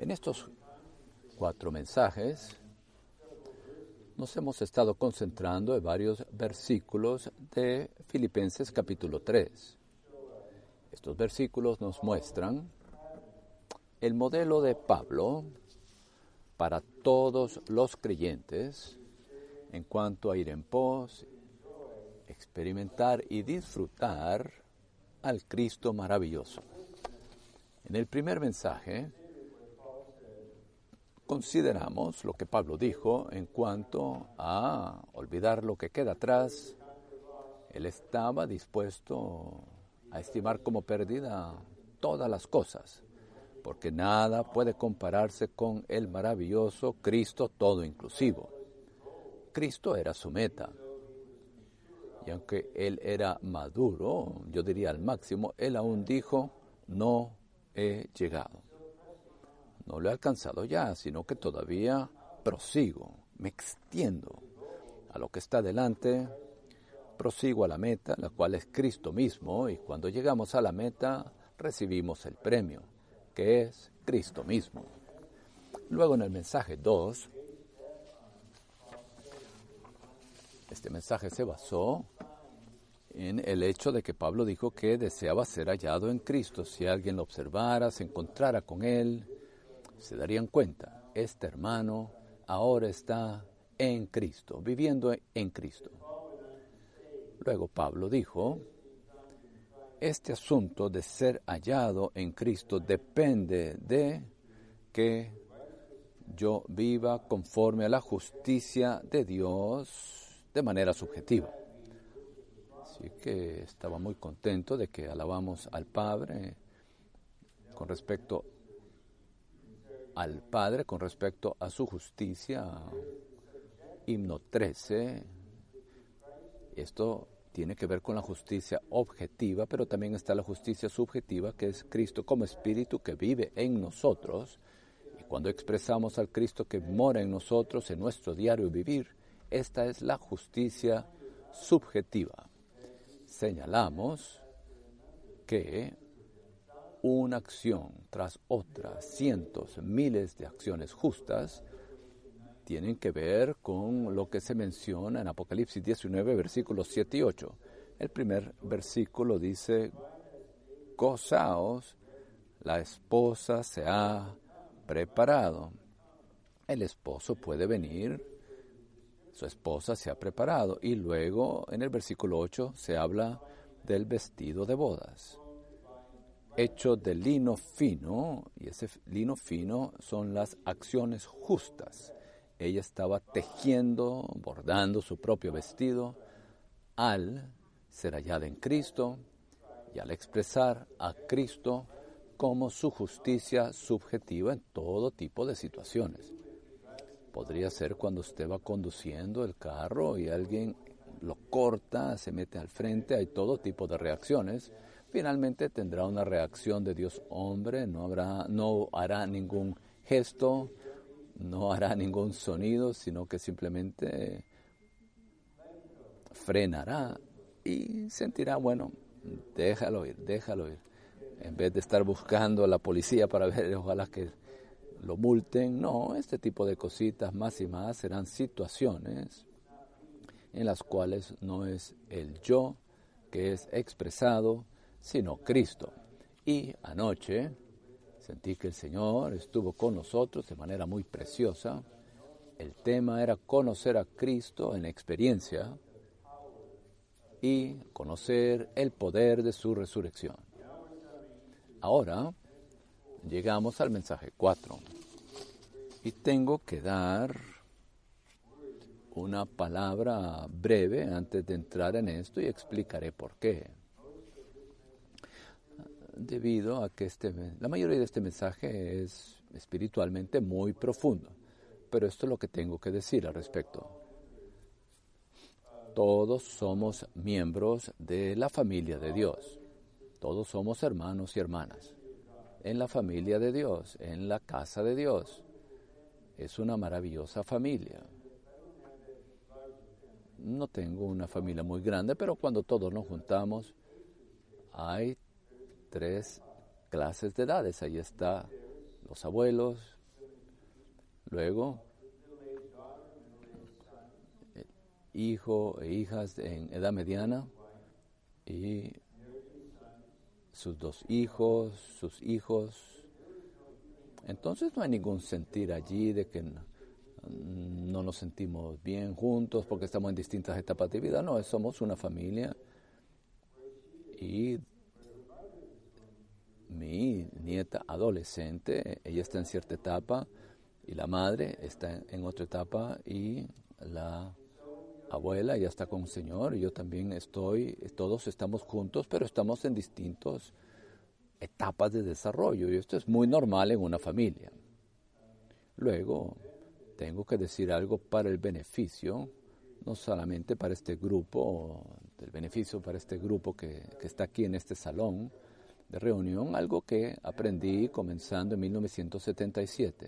En estos 4 mensajes nos hemos estado concentrando en varios versículos de Filipenses capítulo 3. Estos versículos nos muestran el modelo de Pablo para todos los creyentes en cuanto a ir en pos, experimentar y disfrutar al Cristo maravilloso. En el primer mensaje consideramos lo que Pablo dijo en cuanto a olvidar lo que queda atrás. Él estaba dispuesto a estimar como pérdida todas las cosas, porque nada puede compararse con el maravilloso Cristo todo inclusivo. Cristo era su meta. Y aunque él era maduro, yo diría al máximo, él aún dijo, no he llegado. No lo he alcanzado ya, sino que todavía prosigo, me extiendo a lo que está delante, prosigo a la meta, la cual es Cristo mismo, y cuando llegamos a la meta recibimos el premio, que es Cristo mismo. Luego en el mensaje 2, este mensaje se basó en el hecho de que Pablo dijo que deseaba ser hallado en Cristo. Si alguien lo observara, se encontrara con él, se darían cuenta, este hermano ahora está en Cristo, viviendo en Cristo. Luego Pablo dijo, este asunto de ser hallado en Cristo depende de que yo viva conforme a la justicia de Dios de manera subjetiva. Así que estaba muy contento de que alabamos al Padre con respecto a su justicia. Himno 13. Esto tiene que ver con la justicia objetiva, pero también está la justicia subjetiva, que es Cristo como Espíritu que vive en nosotros. Y cuando expresamos al Cristo que mora en nosotros, en nuestro diario vivir, esta es la justicia subjetiva. Señalamos que una acción tras otra, cientos, miles de acciones justas, tienen que ver con lo que se menciona en Apocalipsis 19, versículos 7 y 8. El primer versículo dice, gozaos, la esposa se ha preparado. El esposo puede venir, su esposa se ha preparado. Y luego en el versículo 8 se habla del vestido de bodas, hecho de lino fino, y ese lino fino son las acciones justas. Ella estaba tejiendo, bordando su propio vestido al ser hallada en Cristo y al expresar a Cristo como su justicia subjetiva en todo tipo de situaciones. Podría ser cuando usted va conduciendo el carro y alguien lo corta, se mete al frente, hay todo tipo de reacciones. Finalmente tendrá una reacción de Dios hombre, no hará ningún gesto, no hará ningún sonido, sino que simplemente frenará y sentirá, bueno, déjalo ir. En vez de estar buscando a la policía para ver, ojalá que lo multen, no, este tipo de cositas más y más serán situaciones en las cuales no es el yo que es expresado, sino Cristo. Y anoche sentí que el Señor estuvo con nosotros de manera muy preciosa. El tema era conocer a Cristo en experiencia y conocer el poder de su resurrección. Ahora llegamos al mensaje 4 y tengo que dar una palabra breve antes de entrar en esto y explicaré por qué. Debido a que la mayoría de este mensaje es espiritualmente muy profundo, pero esto es lo que tengo que decir al respecto. Todos somos miembros de la familia de Dios. Todos somos hermanos y hermanas en la familia de Dios, en la casa de Dios. Es una maravillosa familia. No tengo una familia muy grande, pero cuando todos nos juntamos, hay 3 clases de edades. Ahí está los abuelos, luego hijo e hijas en edad mediana y sus 2 hijos, sus hijos. Entonces no hay ningún sentir allí de que no nos sentimos bien juntos porque estamos en distintas etapas de vida. No, somos una familia y mi nieta adolescente, ella está en cierta etapa y la madre está en otra etapa y la abuela ya está con un señor y yo también estoy, todos estamos juntos, pero estamos en distintas etapas de desarrollo y esto es muy normal en una familia. Luego, tengo que decir algo para el beneficio, no solamente para este grupo, del beneficio para este grupo que está aquí en este salón de reunión, algo que aprendí comenzando en 1977.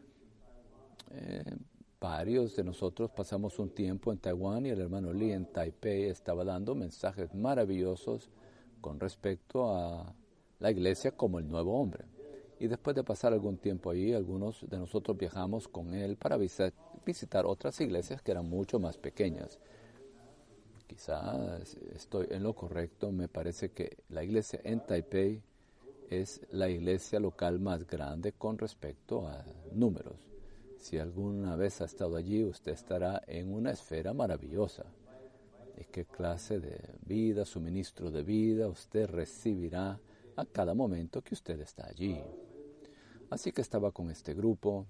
Varios de nosotros pasamos un tiempo en Taiwán y el hermano Lee en Taipei estaba dando mensajes maravillosos con respecto a la iglesia como el nuevo hombre. Y después de pasar algún tiempo allí, algunos de nosotros viajamos con él para visitar otras iglesias que eran mucho más pequeñas. Quizás estoy en lo correcto, me parece que la iglesia en Taipei es la iglesia local más grande con respecto a números. Si alguna vez ha estado allí, usted estará en una esfera maravillosa. ¿Y qué clase de vida, suministro de vida usted recibirá a cada momento que usted está allí? Así que estaba con este grupo.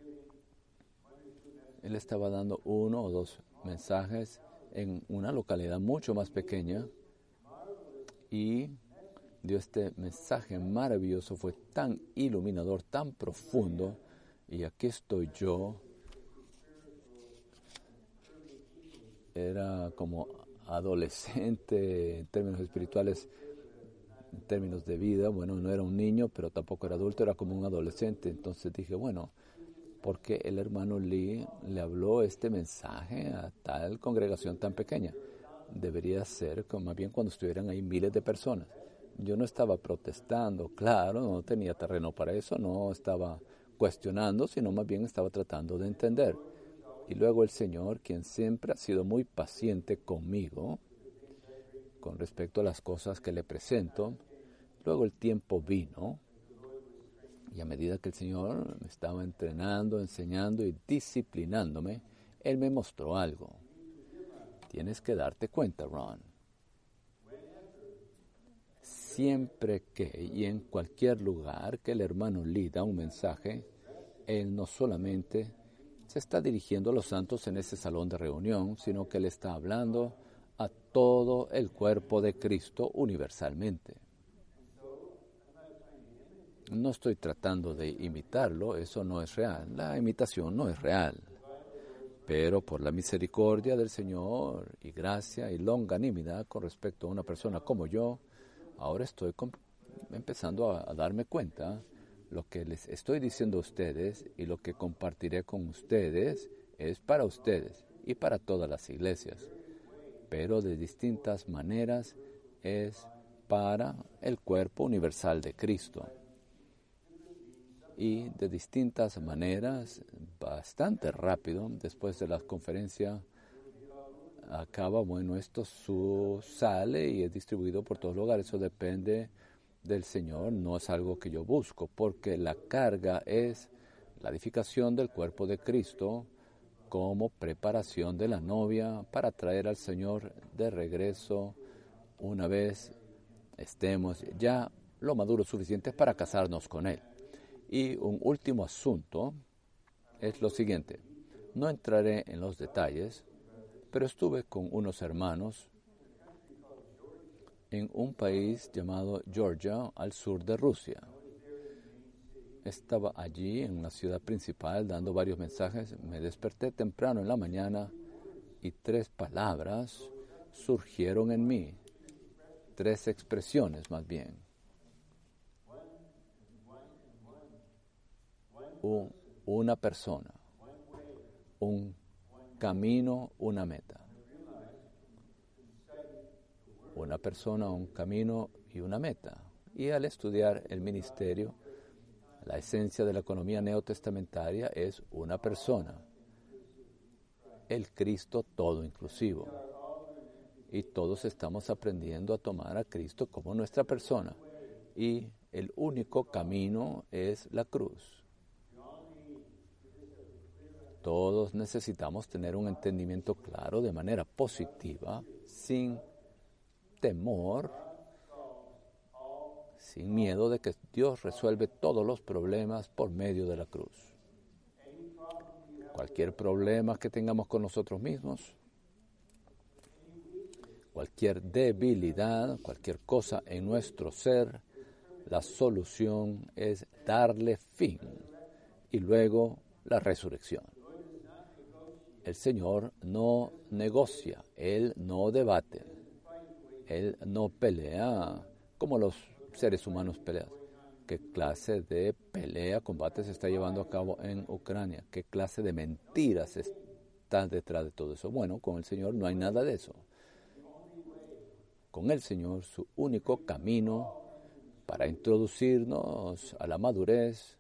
Él estaba dando 1 o 2 mensajes en una localidad mucho más pequeña y dio este mensaje maravilloso, fue tan iluminador, tan profundo. Y aquí estoy yo, era como adolescente en términos espirituales, en términos de vida. Bueno, no era un niño, pero tampoco era adulto, era como un adolescente. Entonces dije, bueno, ¿por qué el hermano Lee le habló este mensaje a tal congregación tan pequeña? Debería ser más bien cuando estuvieran ahí miles de personas. Yo no estaba protestando, claro, no tenía terreno para eso, no estaba cuestionando, sino más bien estaba tratando de entender. Y luego el Señor, quien siempre ha sido muy paciente conmigo, con respecto a las cosas que le presento, luego el tiempo vino, y a medida que el Señor me estaba entrenando, enseñando y disciplinándome, Él me mostró algo. Tienes que darte cuenta, Ron. Siempre que y en cualquier lugar que el hermano Lee da un mensaje, él no solamente se está dirigiendo a los santos en ese salón de reunión, sino que él está hablando a todo el cuerpo de Cristo universalmente. No estoy tratando de imitarlo, eso no es real, la imitación no es real. Pero por la misericordia del Señor y gracia y longanimidad con respecto a una persona como yo, ahora estoy empezando a darme cuenta. Lo que les estoy diciendo a ustedes y lo que compartiré con ustedes es para ustedes y para todas las iglesias, pero de distintas maneras es para el cuerpo universal de Cristo. Y de distintas maneras, bastante rápido, después de la conferencia acaba, bueno, esto sale y es distribuido por todos lugares. Eso depende del Señor, no es algo que yo busco, porque la carga es la edificación del cuerpo de Cristo como preparación de la novia para traer al Señor de regreso una vez estemos ya lo maduros suficientes para casarnos con Él. Y un último asunto es lo siguiente. No entraré en los detalles, pero estuve con unos hermanos en un país llamado Georgia, al sur de Rusia. Estaba allí en la ciudad principal dando varios mensajes. Me desperté temprano en la mañana y 3 palabras surgieron en mí. 3 expresiones más bien. Una persona, un camino, una meta. Una persona, un camino y una meta. Y al estudiar el ministerio, La esencia de la economía neotestamentaria es una persona, el Cristo todo inclusivo. Y todos estamos aprendiendo a tomar a Cristo como nuestra persona. Y el único camino es la cruz. Todos necesitamos tener un entendimiento claro de manera positiva, sin temor, sin miedo de que Dios resuelve todos los problemas por medio de la cruz. Cualquier problema que tengamos con nosotros mismos, cualquier debilidad, cualquier cosa en nuestro ser, la solución es darle fin y luego la resurrección. El Señor no negocia, Él no debate, Él no pelea como los seres humanos pelean. ¿Qué clase de pelea, combate se está llevando a cabo en Ucrania? ¿Qué clase de mentiras están detrás de todo eso? Bueno, con el Señor no hay nada de eso. Con el Señor, su único camino para introducirnos a la madurez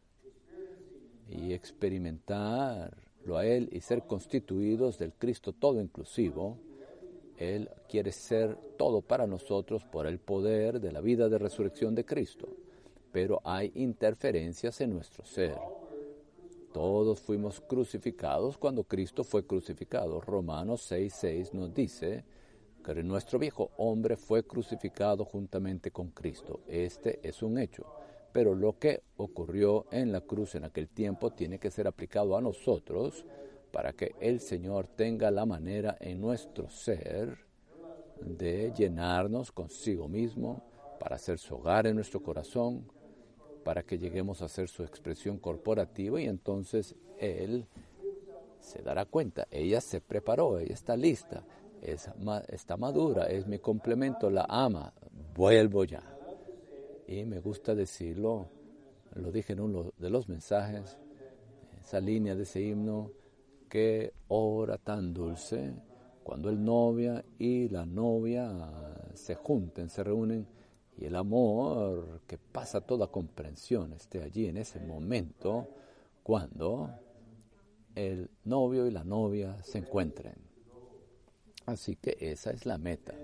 y experimentarlo a Él y ser constituidos del Cristo todo inclusivo, Él quiere ser todo para nosotros por el poder de la vida de resurrección de Cristo. Pero hay interferencias en nuestro ser. Todos fuimos crucificados cuando Cristo fue crucificado. Romanos 6:6 nos dice que nuestro viejo hombre fue crucificado juntamente con Cristo. Este es un hecho. Pero lo que ocurrió en la cruz en aquel tiempo tiene que ser aplicado a nosotros para que el Señor tenga la manera en nuestro ser de llenarnos consigo mismo, para hacer su hogar en nuestro corazón, para que lleguemos a ser su expresión corporativa, y entonces Él se dará cuenta, ella se preparó, ella está lista, está madura, es mi complemento, la ama, vuelvo ya. Y me gusta decirlo, lo dije en uno de los mensajes, esa línea de ese himno, qué hora tan dulce, cuando el novia y la novia se junten, se reúnen, y el amor que pasa toda comprensión esté allí en ese momento, cuando el novio y la novia se encuentren. Así que esa es la meta.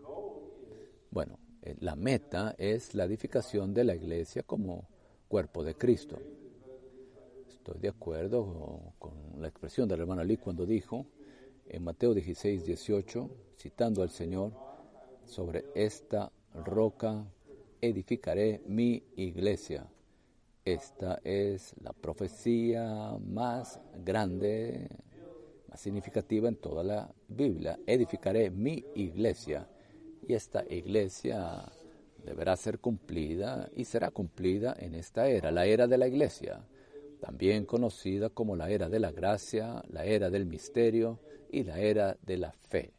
Bueno, la meta es la edificación de la iglesia como cuerpo de Cristo. Estoy de acuerdo con la expresión del hermano Lee cuando dijo en Mateo 16:18, citando al Señor, sobre esta roca edificaré mi iglesia. Esta es la profecía más grande, más significativa en toda la Biblia. Edificaré mi iglesia. Y esta iglesia deberá ser cumplida y será cumplida en esta era, la era de la iglesia, también conocida como la era de la gracia, la era del misterio y la era de la fe.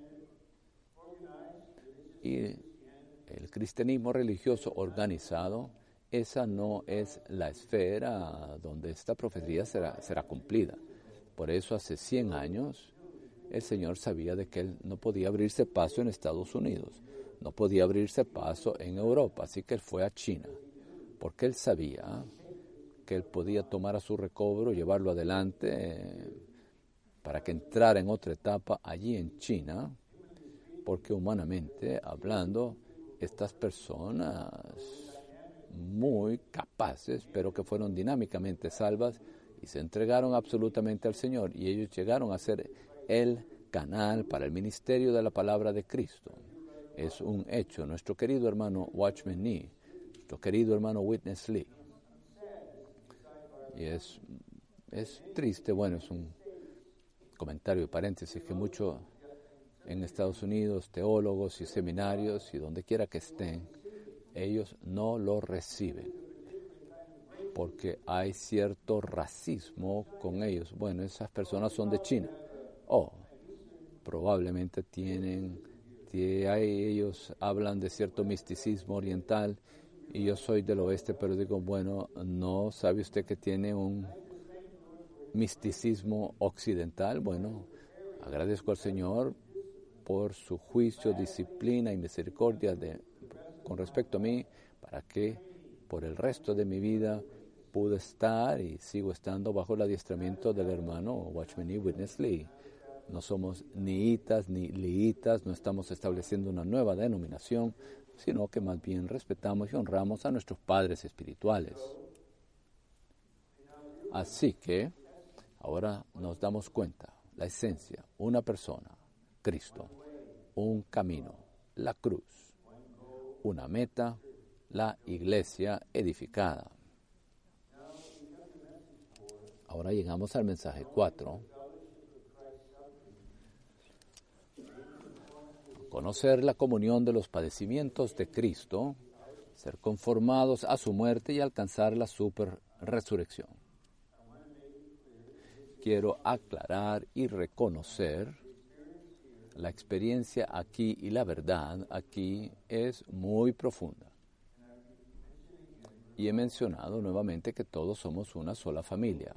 Y el cristianismo religioso organizado, esa no es la esfera donde esta profecía será cumplida. Por eso hace 100 años el Señor sabía de que Él no podía abrirse paso en Estados Unidos, no podía abrirse paso en Europa, así que Él fue a China, porque Él sabía que Él podía tomar a su recobro, llevarlo adelante para que entrara en otra etapa allí en China, porque humanamente hablando, estas personas muy capaces, pero que fueron dinámicamente salvas y se entregaron absolutamente al Señor, y ellos llegaron a ser el canal para el ministerio de la palabra de Cristo. Es un hecho. Nuestro querido hermano Watchman Nee, nuestro querido hermano Witness Lee. Y es triste, bueno, es un comentario de paréntesis, que mucho en Estados Unidos, teólogos y seminarios y donde quiera que estén, ellos no lo reciben, porque hay cierto racismo con ellos. Bueno, esas personas son de China. Probablemente ellos hablan de cierto misticismo oriental y yo soy del oeste, pero digo, bueno, ¿no sabe usted que tiene un misticismo occidental? Bueno, agradezco al Señor por su juicio, disciplina y misericordia con respecto a mí, para que por el resto de mi vida pude estar y sigo estando bajo el adiestramiento del hermano Watchman E. Witness Lee. No somos ni itas ni liitas, no estamos estableciendo una nueva denominación, sino que más bien respetamos y honramos a nuestros padres espirituales. Así que ahora nos damos cuenta, la esencia, una persona, Cristo, un camino, la cruz, una meta, la iglesia edificada. Ahora llegamos al mensaje 4. Conocer la comunión de los padecimientos de Cristo, ser conformados a su muerte y alcanzar la superresurrección. Quiero aclarar y reconocer la experiencia aquí y la verdad aquí es muy profunda. Y he mencionado nuevamente que todos somos una sola familia.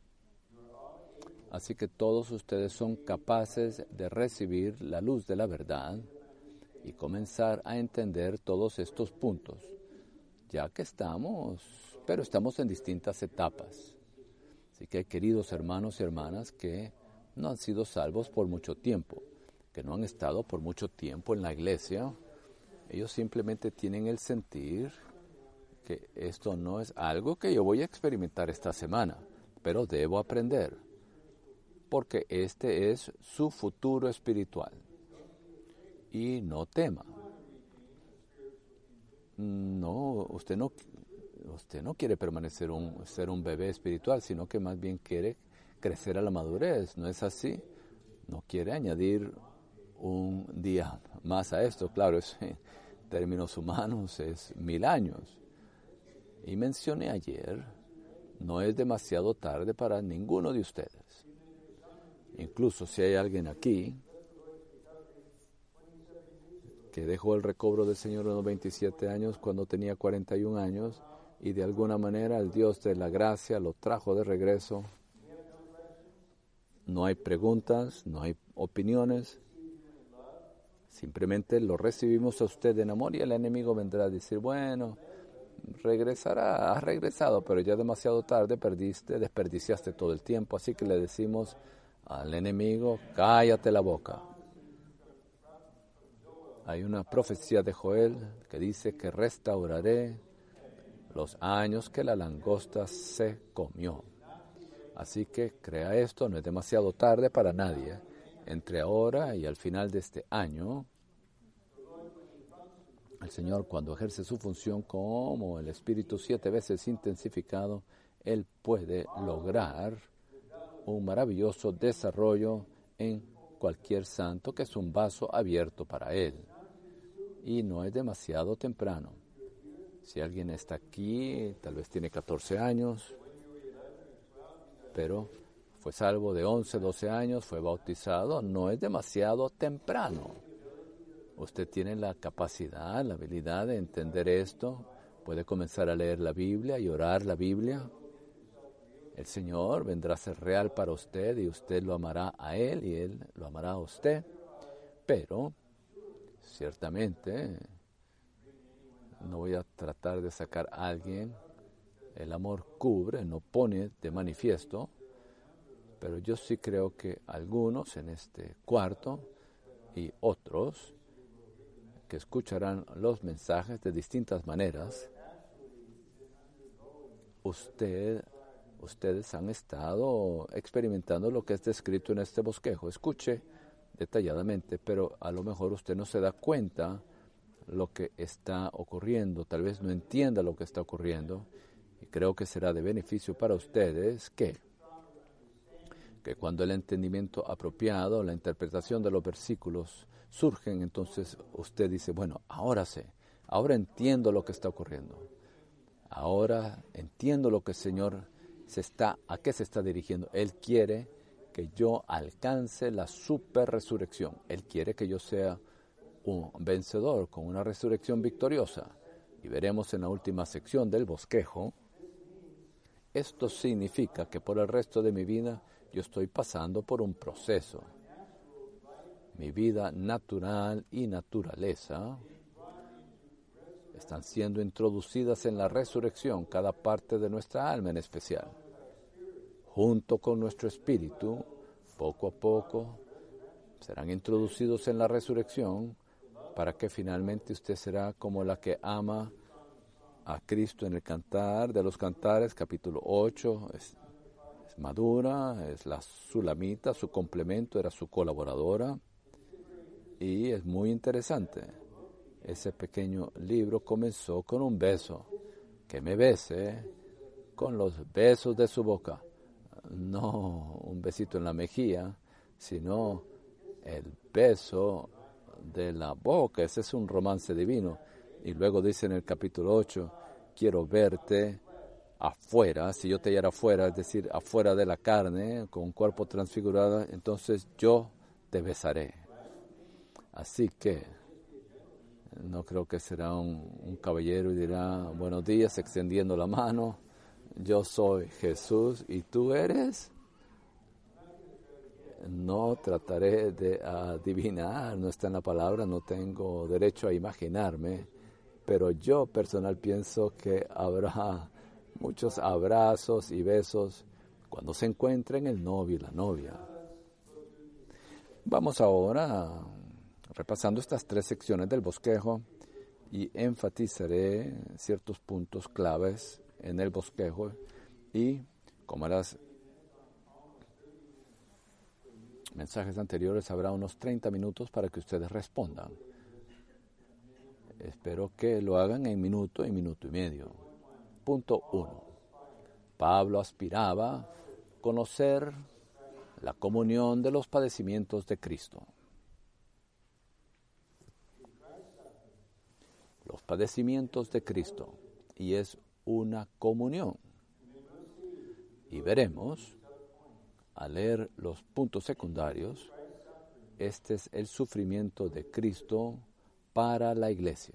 Así que todos ustedes son capaces de recibir la luz de la verdad y comenzar a entender todos estos puntos, ya que estamos en distintas etapas. Así que, queridos hermanos y hermanas que no han sido salvos por mucho tiempo, que no han estado por mucho tiempo en la iglesia, ellos simplemente tienen el sentir que esto no es algo que yo voy a experimentar esta semana, pero debo aprender, porque este es su futuro espiritual. Y no tema. No, usted no quiere permanecer ser un bebé espiritual, sino que más bien quiere crecer a la madurez, ¿no es así? No quiere añadir un día más a esto, claro, en términos humanos es 1000 años. Y mencioné ayer, no es demasiado tarde para ninguno de ustedes. Incluso si hay alguien aquí que dejó el recobro del Señor a los 27 años cuando tenía 41 años y de alguna manera el Dios de la gracia lo trajo de regreso. No hay preguntas, no hay opiniones, simplemente lo recibimos a usted en amor y el enemigo vendrá a decir, bueno, regresará, has regresado, pero ya demasiado tarde, desperdiciaste todo el tiempo, así que le decimos al enemigo, cállate la boca. Hay una profecía de Joel que dice que restauraré los años que la langosta se comió. Así que crea esto, no es demasiado tarde para nadie. Entre ahora y al final de este año, el Señor, cuando ejerce su función como el Espíritu 7 veces intensificado, Él puede lograr un maravilloso desarrollo en cualquier santo que es un vaso abierto para Él. Y no es demasiado temprano. Si alguien está aquí, tal vez tiene 14 años, pero fue salvo de 11, 12 años, fue bautizado, no es demasiado temprano. Usted tiene la capacidad, la habilidad de entender esto, puede comenzar a leer la Biblia y orar la Biblia. El Señor vendrá a ser real para usted y usted lo amará a Él y Él lo amará a usted. Pero, ciertamente, no voy a tratar de sacar a alguien. El amor cubre, no pone de manifiesto. Pero yo sí creo que algunos en este cuarto y otros que escucharán los mensajes de distintas maneras, ustedes han estado experimentando lo que es descrito en este bosquejo. Escuche detalladamente, pero a lo mejor usted no se da cuenta lo que está ocurriendo, tal vez no entienda lo que está ocurriendo, y creo que será de beneficio para ustedes que cuando el entendimiento apropiado, la interpretación de los versículos surgen, entonces usted dice, bueno, ahora sé, ahora entiendo lo que está ocurriendo, ahora entiendo lo que el Señor a qué se está dirigiendo. Él quiere que yo alcance la superresurrección. Él quiere que yo sea un vencedor con una resurrección victoriosa. Y veremos en la última sección del bosquejo, esto significa que por el resto de mi vida yo estoy pasando por un proceso. Mi vida natural y naturaleza están siendo introducidas en la resurrección, cada parte de nuestra alma en especial. Junto con nuestro espíritu, poco a poco, serán introducidos en la resurrección para que finalmente usted será como la que ama a Cristo en el Cantar de los Cantares, capítulo 8, es madura, es la sulamita, su complemento, era su colaboradora, y es muy interesante. Ese pequeño libro comenzó con un beso, que me bese con los besos de su boca, no un besito en la mejilla, sino el beso de la boca. Ese es un romance divino. Y luego dice en el capítulo 8, quiero verte afuera. Si yo te hallara afuera, es decir, afuera de la carne, con un cuerpo transfigurado, entonces yo te besaré. Así que no creo que será un caballero y dirá buenos días extendiendo la mano. Yo soy Jesús y tú eres. No trataré de adivinar, no está en la palabra, no tengo derecho a imaginarme, pero yo personal pienso que habrá muchos abrazos y besos cuando se encuentren el novio y la novia. Vamos ahora repasando estas 3 secciones del bosquejo y enfatizaré ciertos puntos claves en el bosquejo y como las mensajes anteriores habrá unos 30 minutos para que ustedes respondan. Espero que lo hagan en minuto y medio. Punto 1. Pablo aspiraba a conocer la comunión de los padecimientos de Cristo. Los padecimientos de Cristo, y es una comunión. Y veremos, al leer los puntos secundarios, este es el sufrimiento de Cristo para la iglesia.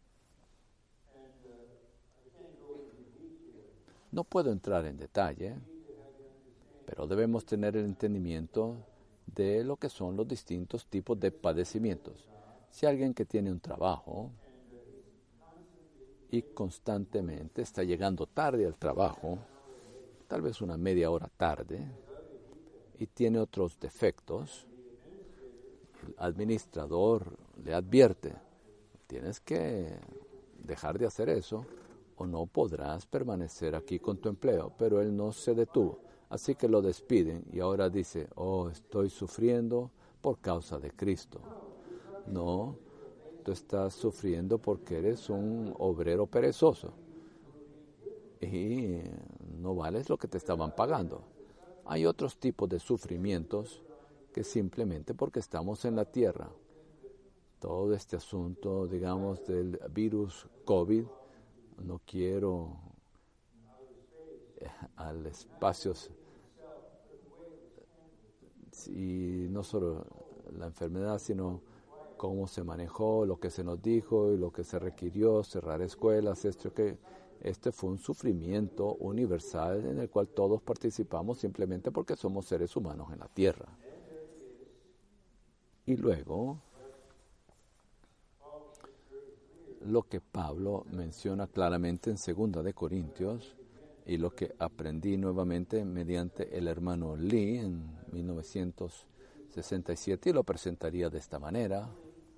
No puedo entrar en detalle, pero debemos tener el entendimiento de lo que son los distintos tipos de padecimientos. Si alguien que tiene un trabajo y constantemente está llegando tarde al trabajo, tal vez una media hora tarde, y tiene otros defectos, el administrador le advierte, tienes que dejar de hacer eso o no podrás permanecer aquí con tu empleo, pero él no se detuvo, así que lo despiden y ahora dice, estoy sufriendo por causa de Cristo. No, tú estás sufriendo porque eres un obrero perezoso y no vales lo que te estaban pagando. Hay otros tipos de sufrimientos que simplemente porque estamos en la tierra. Todo este asunto, digamos, del virus COVID, no quiero al espacio, y no solo la enfermedad, sino cómo se manejó, lo que se nos dijo y lo que se requirió, cerrar escuelas, este fue un sufrimiento universal en el cual todos participamos simplemente porque somos seres humanos en la tierra. Y luego, lo que Pablo menciona claramente en 2 de Corintios y lo que aprendí nuevamente mediante el hermano Lee en 1967 y lo presentaría de esta manera.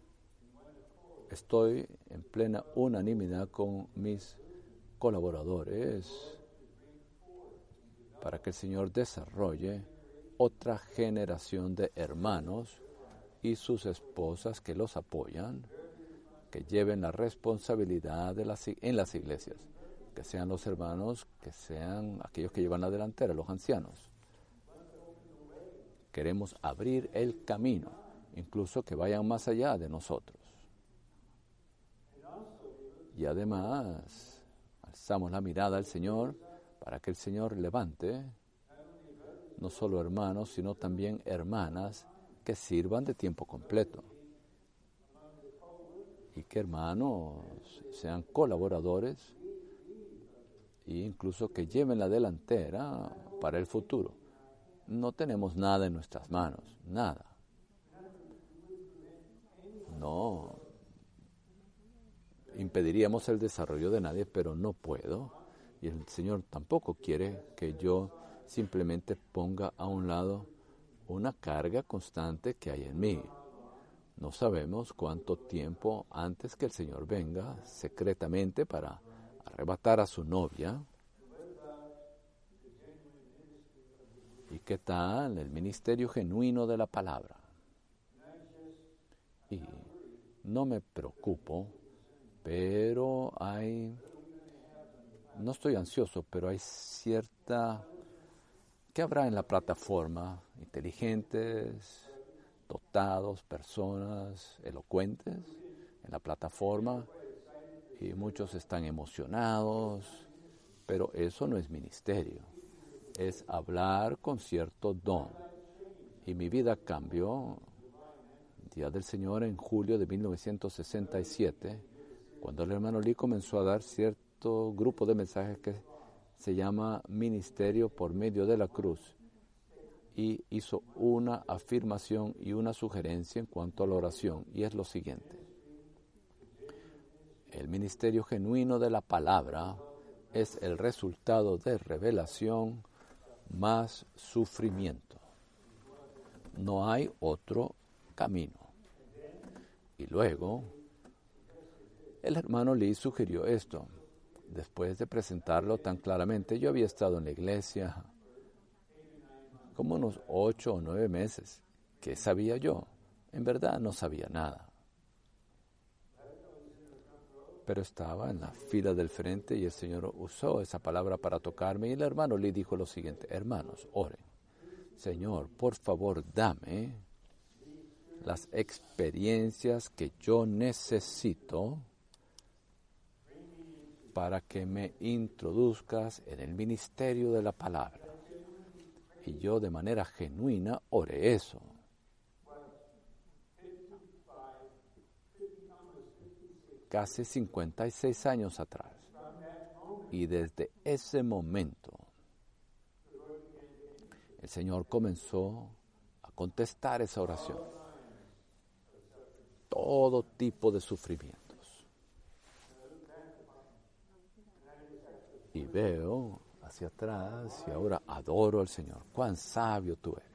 Estoy en plena unanimidad con mis colaboradores para que el Señor desarrolle otra generación de hermanos y sus esposas que los apoyan, que lleven la responsabilidad en las iglesias, que sean los hermanos, que sean aquellos que llevan la delantera, los ancianos. Queremos abrir el camino, incluso que vayan más allá de nosotros. Y además, alzamos la mirada al Señor para que el Señor levante no solo hermanos, sino también hermanas que sirvan de tiempo completo. Y que hermanos sean colaboradores e incluso que lleven la delantera para el futuro. No tenemos nada en nuestras manos, nada. No. impediríamos el desarrollo de nadie, pero no puedo. Y el Señor tampoco quiere que yo simplemente ponga a un lado una carga constante que hay en mí. No sabemos cuánto tiempo antes que el Señor venga secretamente para arrebatar a su novia. ¿Y qué tal el ministerio genuino de la palabra? Y no me preocupo, pero no estoy ansioso, pero hay cierta... ¿Qué habrá en la plataforma? Inteligentes, dotados, personas elocuentes en la plataforma, y muchos están emocionados, pero eso no es ministerio, es hablar con cierto don. Y mi vida cambió el día del Señor en julio de 1967, cuando el hermano Lee comenzó a dar cierto grupo de mensajes que se llama Ministerio por medio de la cruz, y hizo una afirmación y una sugerencia en cuanto a la oración, y es lo siguiente: el ministerio genuino de la palabra es el resultado de revelación más sufrimiento. No hay otro camino. Y luego el hermano Lee sugirió esto. Después de presentarlo tan claramente, yo había estado en la iglesia como unos 8 o 9 meses. ¿Qué sabía yo? En verdad no sabía nada. Pero estaba en la fila del frente y el Señor usó esa palabra para tocarme, y el hermano Lee dijo lo siguiente: hermanos, oren. Señor, por favor, dame las experiencias que yo necesito para que me introduzcas en el ministerio de la palabra. Y yo de manera genuina oré eso. Casi 56 años atrás. Y desde ese momento el Señor comenzó a contestar esa oración. Todo tipo de sufrimientos. Y veo hacia atrás y ahora adoro al Señor. ¡Cuán sabio tú eres!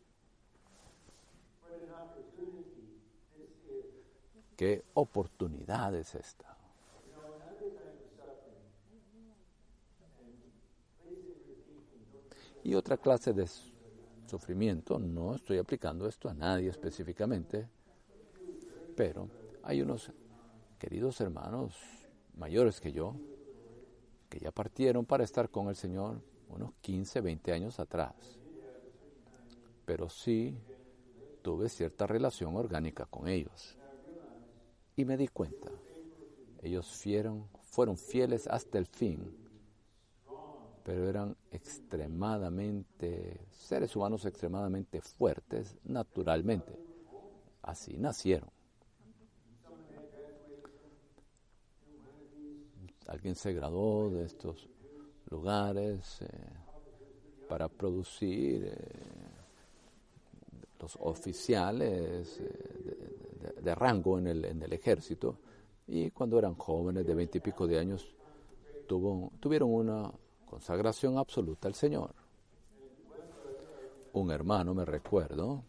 ¡Qué oportunidad es esta! Y otra clase de sufrimiento, no estoy aplicando esto a nadie específicamente, pero hay unos queridos hermanos mayores que yo, que ya partieron para estar con el Señor unos 15, 20 años atrás. Pero sí tuve cierta relación orgánica con ellos. Y me di cuenta, ellos fueron fieles hasta el fin, pero eran seres humanos extremadamente fuertes naturalmente. Así nacieron. Alguien se graduó de estos lugares para producir los oficiales de rango en el ejército, y cuando eran jóvenes de 20 y pico de años tuvieron una consagración absoluta al Señor. Un hermano, me recuerdo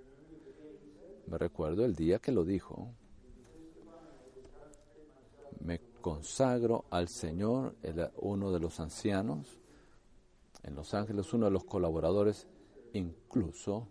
el día que lo dijo: me consagro al Señor. Era uno de los ancianos en Los Ángeles, uno de los colaboradores. Incluso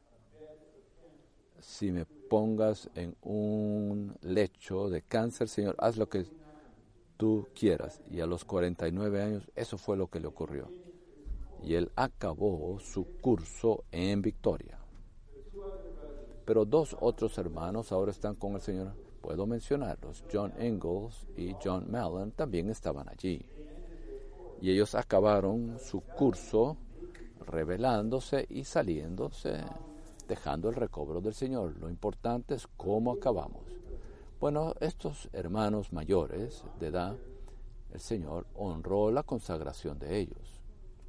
si me pongas en un lecho de cáncer, Señor, haz lo que tú quieras. Y a los 49 años eso fue lo que le ocurrió, y él acabó su curso en victoria. Pero 2 otros hermanos ahora están con el Señor. Puedo mencionarlos: John Ingalls y John Mallon también estaban allí, y ellos acabaron su curso rebelándose y saliéndose, dejando el recobro del Señor. Lo importante es cómo acabamos. Bueno, estos hermanos mayores de edad, el Señor honró la consagración de ellos,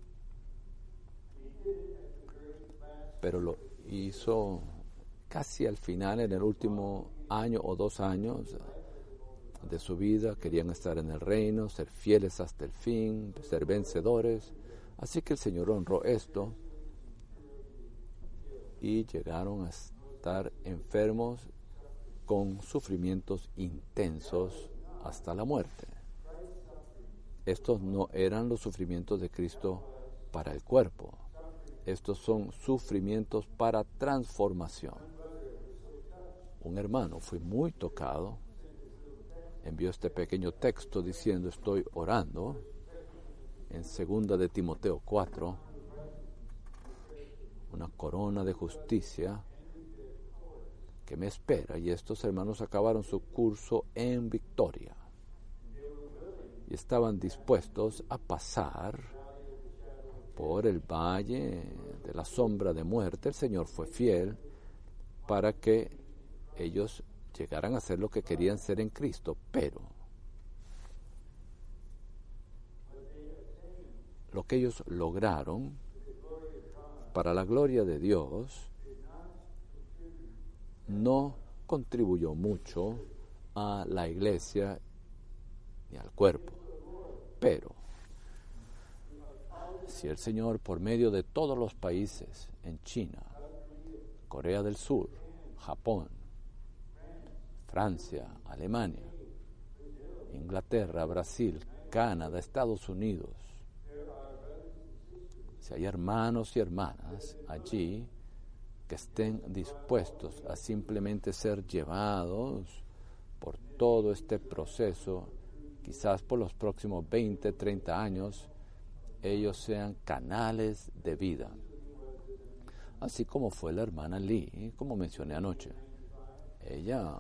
pero lo hizo casi al final, en el último año o 2 años, de su vida, querían estar en el reino, ser fieles hasta el fin, ser vencedores. Así que el Señor honró esto y llegaron a estar enfermos con sufrimientos intensos hasta la muerte. Estos no eran los sufrimientos de Cristo para el cuerpo. Estos son sufrimientos para transformación. Un hermano fue muy tocado, envió este pequeño texto diciendo: estoy orando, en 2 de Timoteo 4, una corona de justicia que me espera, y estos hermanos acabaron su curso en victoria y estaban dispuestos a pasar por el valle de la sombra de muerte. El Señor fue fiel para que ellos llegaran a ser lo que querían ser en Cristo, pero lo que ellos lograron para la gloria de Dios no contribuyó mucho a la iglesia ni al cuerpo. Pero si el Señor, por medio de todos los países en China, Corea del Sur, Japón, Francia, Alemania, Inglaterra, Brasil, Canadá, Estados Unidos, si hay hermanos y hermanas allí que estén dispuestos a simplemente ser llevados por todo este proceso, quizás por los próximos 20, 30 años, ellos sean canales de vida. Así como fue la hermana Lee, como mencioné anoche. Ella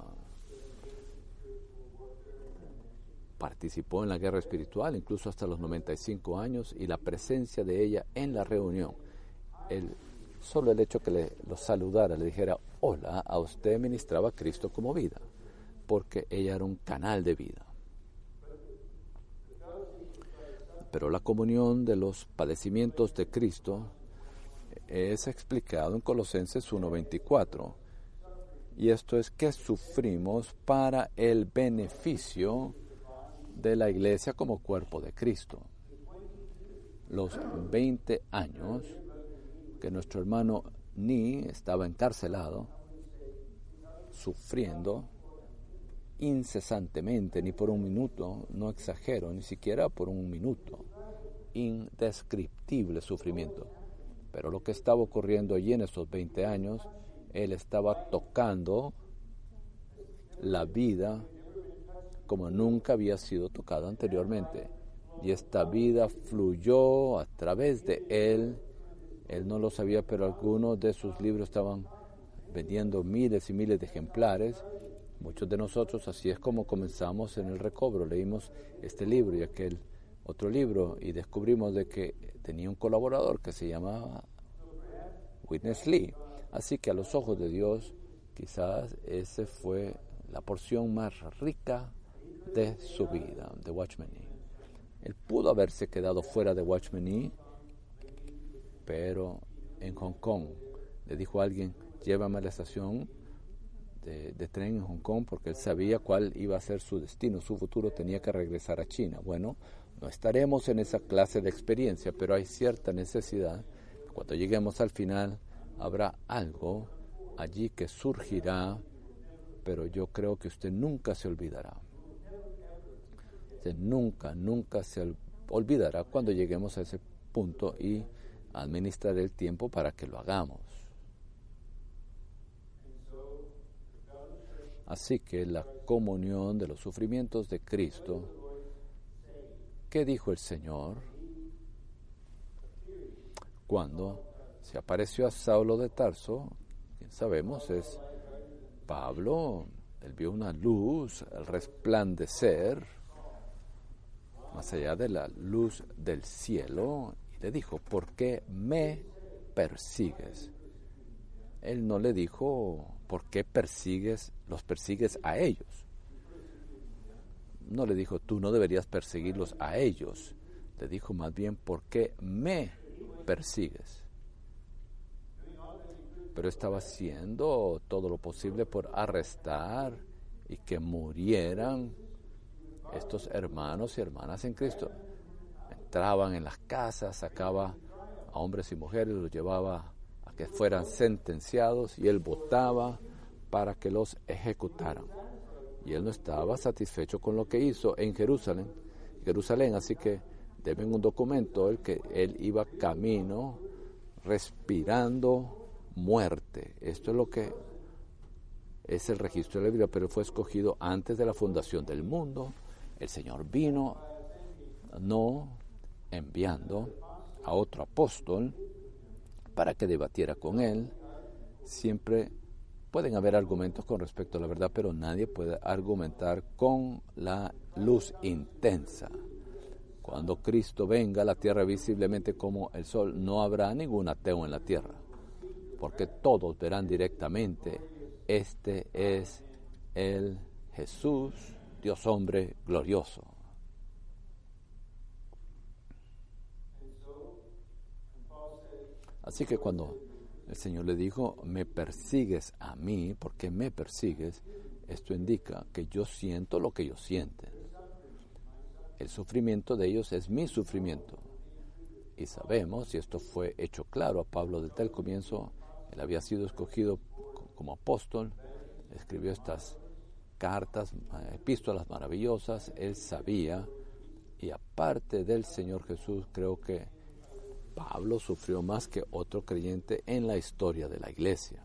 participó en la guerra espiritual, incluso hasta los 95 años, y la presencia de ella en la reunión, solo el hecho que lo saludara, le dijera: hola, a usted ministraba Cristo como vida, porque ella era un canal de vida. Pero la comunión de los padecimientos de Cristo es explicado en Colosenses 1:24, y esto es que sufrimos para el beneficio de la iglesia como cuerpo de Cristo. Los 20 años que nuestro hermano Ni estaba encarcelado, sufriendo incesantemente, ni por un minuto, no exagero, ni siquiera por un minuto, indescriptible sufrimiento. Pero lo que estaba ocurriendo allí en esos 20 años, él estaba tocando la vida como nunca había sido tocado anteriormente, y esta vida fluyó a través de él. Él no lo sabía, pero algunos de sus libros estaban vendiendo miles y miles de ejemplares. Muchos de nosotros, así es como comenzamos en el recobro. Leímos este libro y aquel otro libro y descubrimos de que tenía un colaborador que se llamaba Witness Lee. Así que a los ojos de Dios, quizás esa fue la porción más rica de su vida, de Watchman Nee. Él pudo haberse quedado fuera de Watchman Nee, pero en Hong Kong le dijo a alguien: llévame a la estación de tren en Hong Kong, porque él sabía cuál iba a ser su destino, su futuro. Tenía que regresar a China. Bueno, no estaremos en esa clase de experiencia, pero hay cierta necesidad. Cuando lleguemos al final, habrá algo allí que surgirá, pero yo creo que usted nunca se olvidará. Usted nunca se olvidará cuando lleguemos a ese punto, y administrar el tiempo para que lo hagamos. Así que la comunión de los sufrimientos de Cristo, ¿qué dijo el Señor cuando se apareció a Saulo de Tarso? Bien sabemos, es Pablo. Él vio una luz, el resplandecer, más allá de la luz del cielo, y le dijo: ¿por qué me persigues? Él no le dijo: ¿por qué los persigues a ellos? No le dijo: tú no deberías perseguirlos a ellos. Le dijo más bien: ¿por qué me persigues? Pero estaba haciendo todo lo posible por arrestar y que murieran estos hermanos y hermanas en Cristo entraban en las casas, sacaba a hombres y mujeres, los llevaba a que fueran sentenciados y él votaba para que los ejecutaran. Y él no estaba satisfecho con lo que hizo en Jerusalén, así que deben un documento que él iba camino respirando muerte. Esto es lo que es el registro de la Biblia, pero él fue escogido antes de la fundación del mundo. El Señor vino no enviando a otro apóstol para que debatiera con él. Siempre pueden haber argumentos con respecto a la verdad, pero nadie puede argumentar con la luz intensa. Cuando Cristo venga a la tierra visiblemente como el sol, no habrá ningún ateo en la tierra, porque todos verán directamente: este es el Jesús, Dios hombre glorioso. Así que cuando el Señor le dijo: me persigues a mí, ¿por qué me persigues? Esto indica que yo siento lo que ellos sienten. El sufrimiento de ellos es mi sufrimiento. Y sabemos, y esto fue hecho claro a Pablo desde el comienzo, él había sido escogido como apóstol, escribió estas cartas, epístolas maravillosas, él sabía, y aparte del Señor Jesús, creo que Pablo sufrió más que otro creyente en la historia de la iglesia.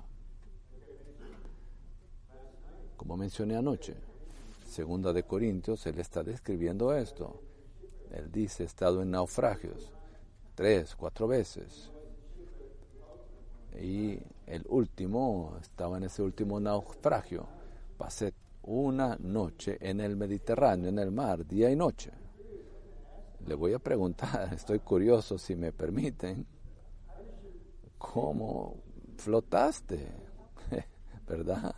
Como mencioné anoche, Segunda de Corintios, él está describiendo esto. Él dice: he estado en naufragios 3, 4 veces. Y el último, estaba en ese último naufragio. Pasé una noche en el Mediterráneo, en el mar, día y noche. Le voy a preguntar, estoy curioso, si me permiten, ¿cómo flotaste? ¿Verdad?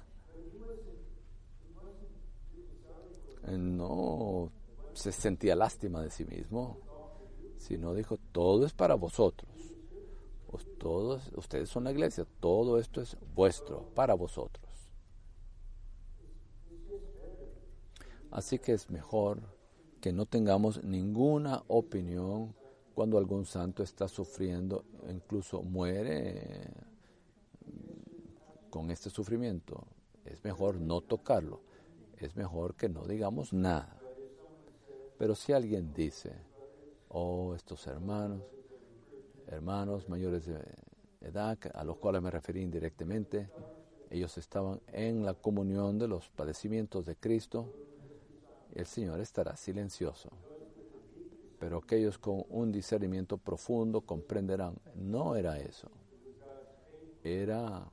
No se sentía lástima de sí mismo, sino dijo: todo es para vosotros. Ustedes son la iglesia, todo esto es vuestro, para vosotros. Así que es mejor que no tengamos ninguna opinión cuando algún santo está sufriendo, incluso muere con este sufrimiento. Es mejor no tocarlo, es mejor que no digamos nada. Pero si alguien dice: oh, estos hermanos mayores de edad, a los cuales me referí indirectamente, ellos estaban en la comunión de los padecimientos de Cristo, el Señor estará silencioso. Pero aquellos con un discernimiento profundo comprenderán: no era eso. Era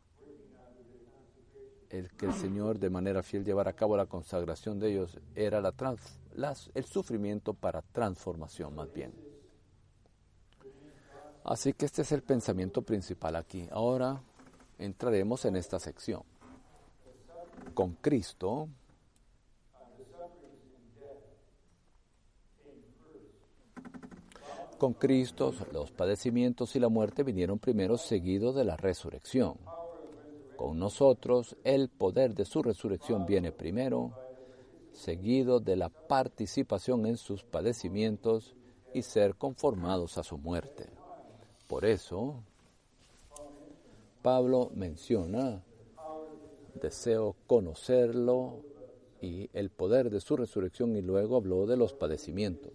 el que el Señor de manera fiel llevara a cabo la consagración de ellos, era el sufrimiento para transformación más bien. Así que este es el pensamiento principal aquí. Ahora entraremos en esta sección. Con Cristo, los padecimientos y la muerte vinieron primero, seguido de la resurrección. Con nosotros, el poder de su resurrección viene primero, seguido de la participación en sus padecimientos y ser conformados a su muerte. Por eso, Pablo menciona: deseo conocerlo y el poder de su resurrección, y luego habló de los padecimientos.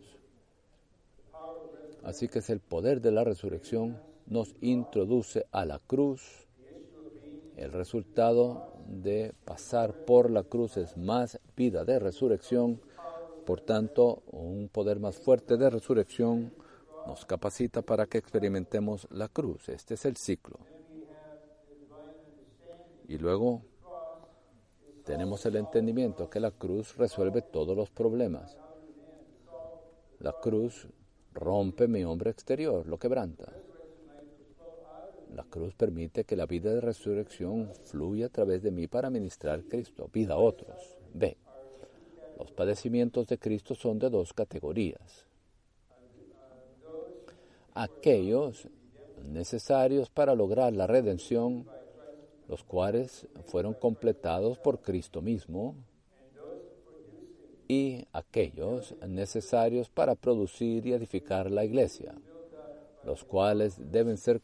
Así que es el poder de la resurrección, nos introduce a la cruz. El resultado de pasar por la cruz es más vida de resurrección. Por tanto, un poder más fuerte de resurrección nos capacita para que experimentemos la cruz. Este es el ciclo. Y luego tenemos el entendimiento que la cruz resuelve todos los problemas. La cruz rompe mi hombre exterior, lo quebranta. La cruz permite que la vida de resurrección fluya a través de mí para ministrar Cristo, vida a otros. B. Los padecimientos de Cristo son de dos categorías: aquellos necesarios para lograr la redención, los cuales fueron completados por Cristo mismo, y aquellos necesarios para producir y edificar la iglesia, los cuales deben ser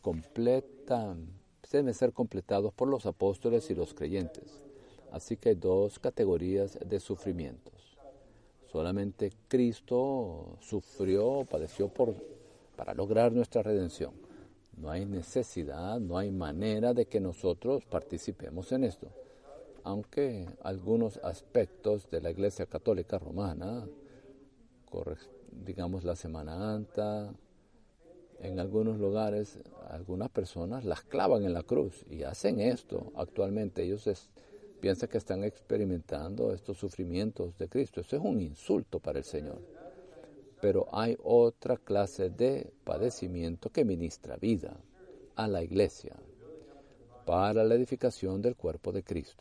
completados por los apóstoles y los creyentes. Así que hay dos categorías de sufrimientos. Solamente Cristo sufrió, padeció para lograr nuestra redención. No hay necesidad, no hay manera de que nosotros participemos en esto. Aunque algunos aspectos de la Iglesia Católica Romana, digamos la Semana Santa, en algunos lugares, algunas personas las clavan en la cruz y hacen esto actualmente. Ellos piensan que están experimentando estos sufrimientos de Cristo. Eso es un insulto para el Señor. Pero hay otra clase de padecimiento que ministra vida a la iglesia para la edificación del cuerpo de Cristo.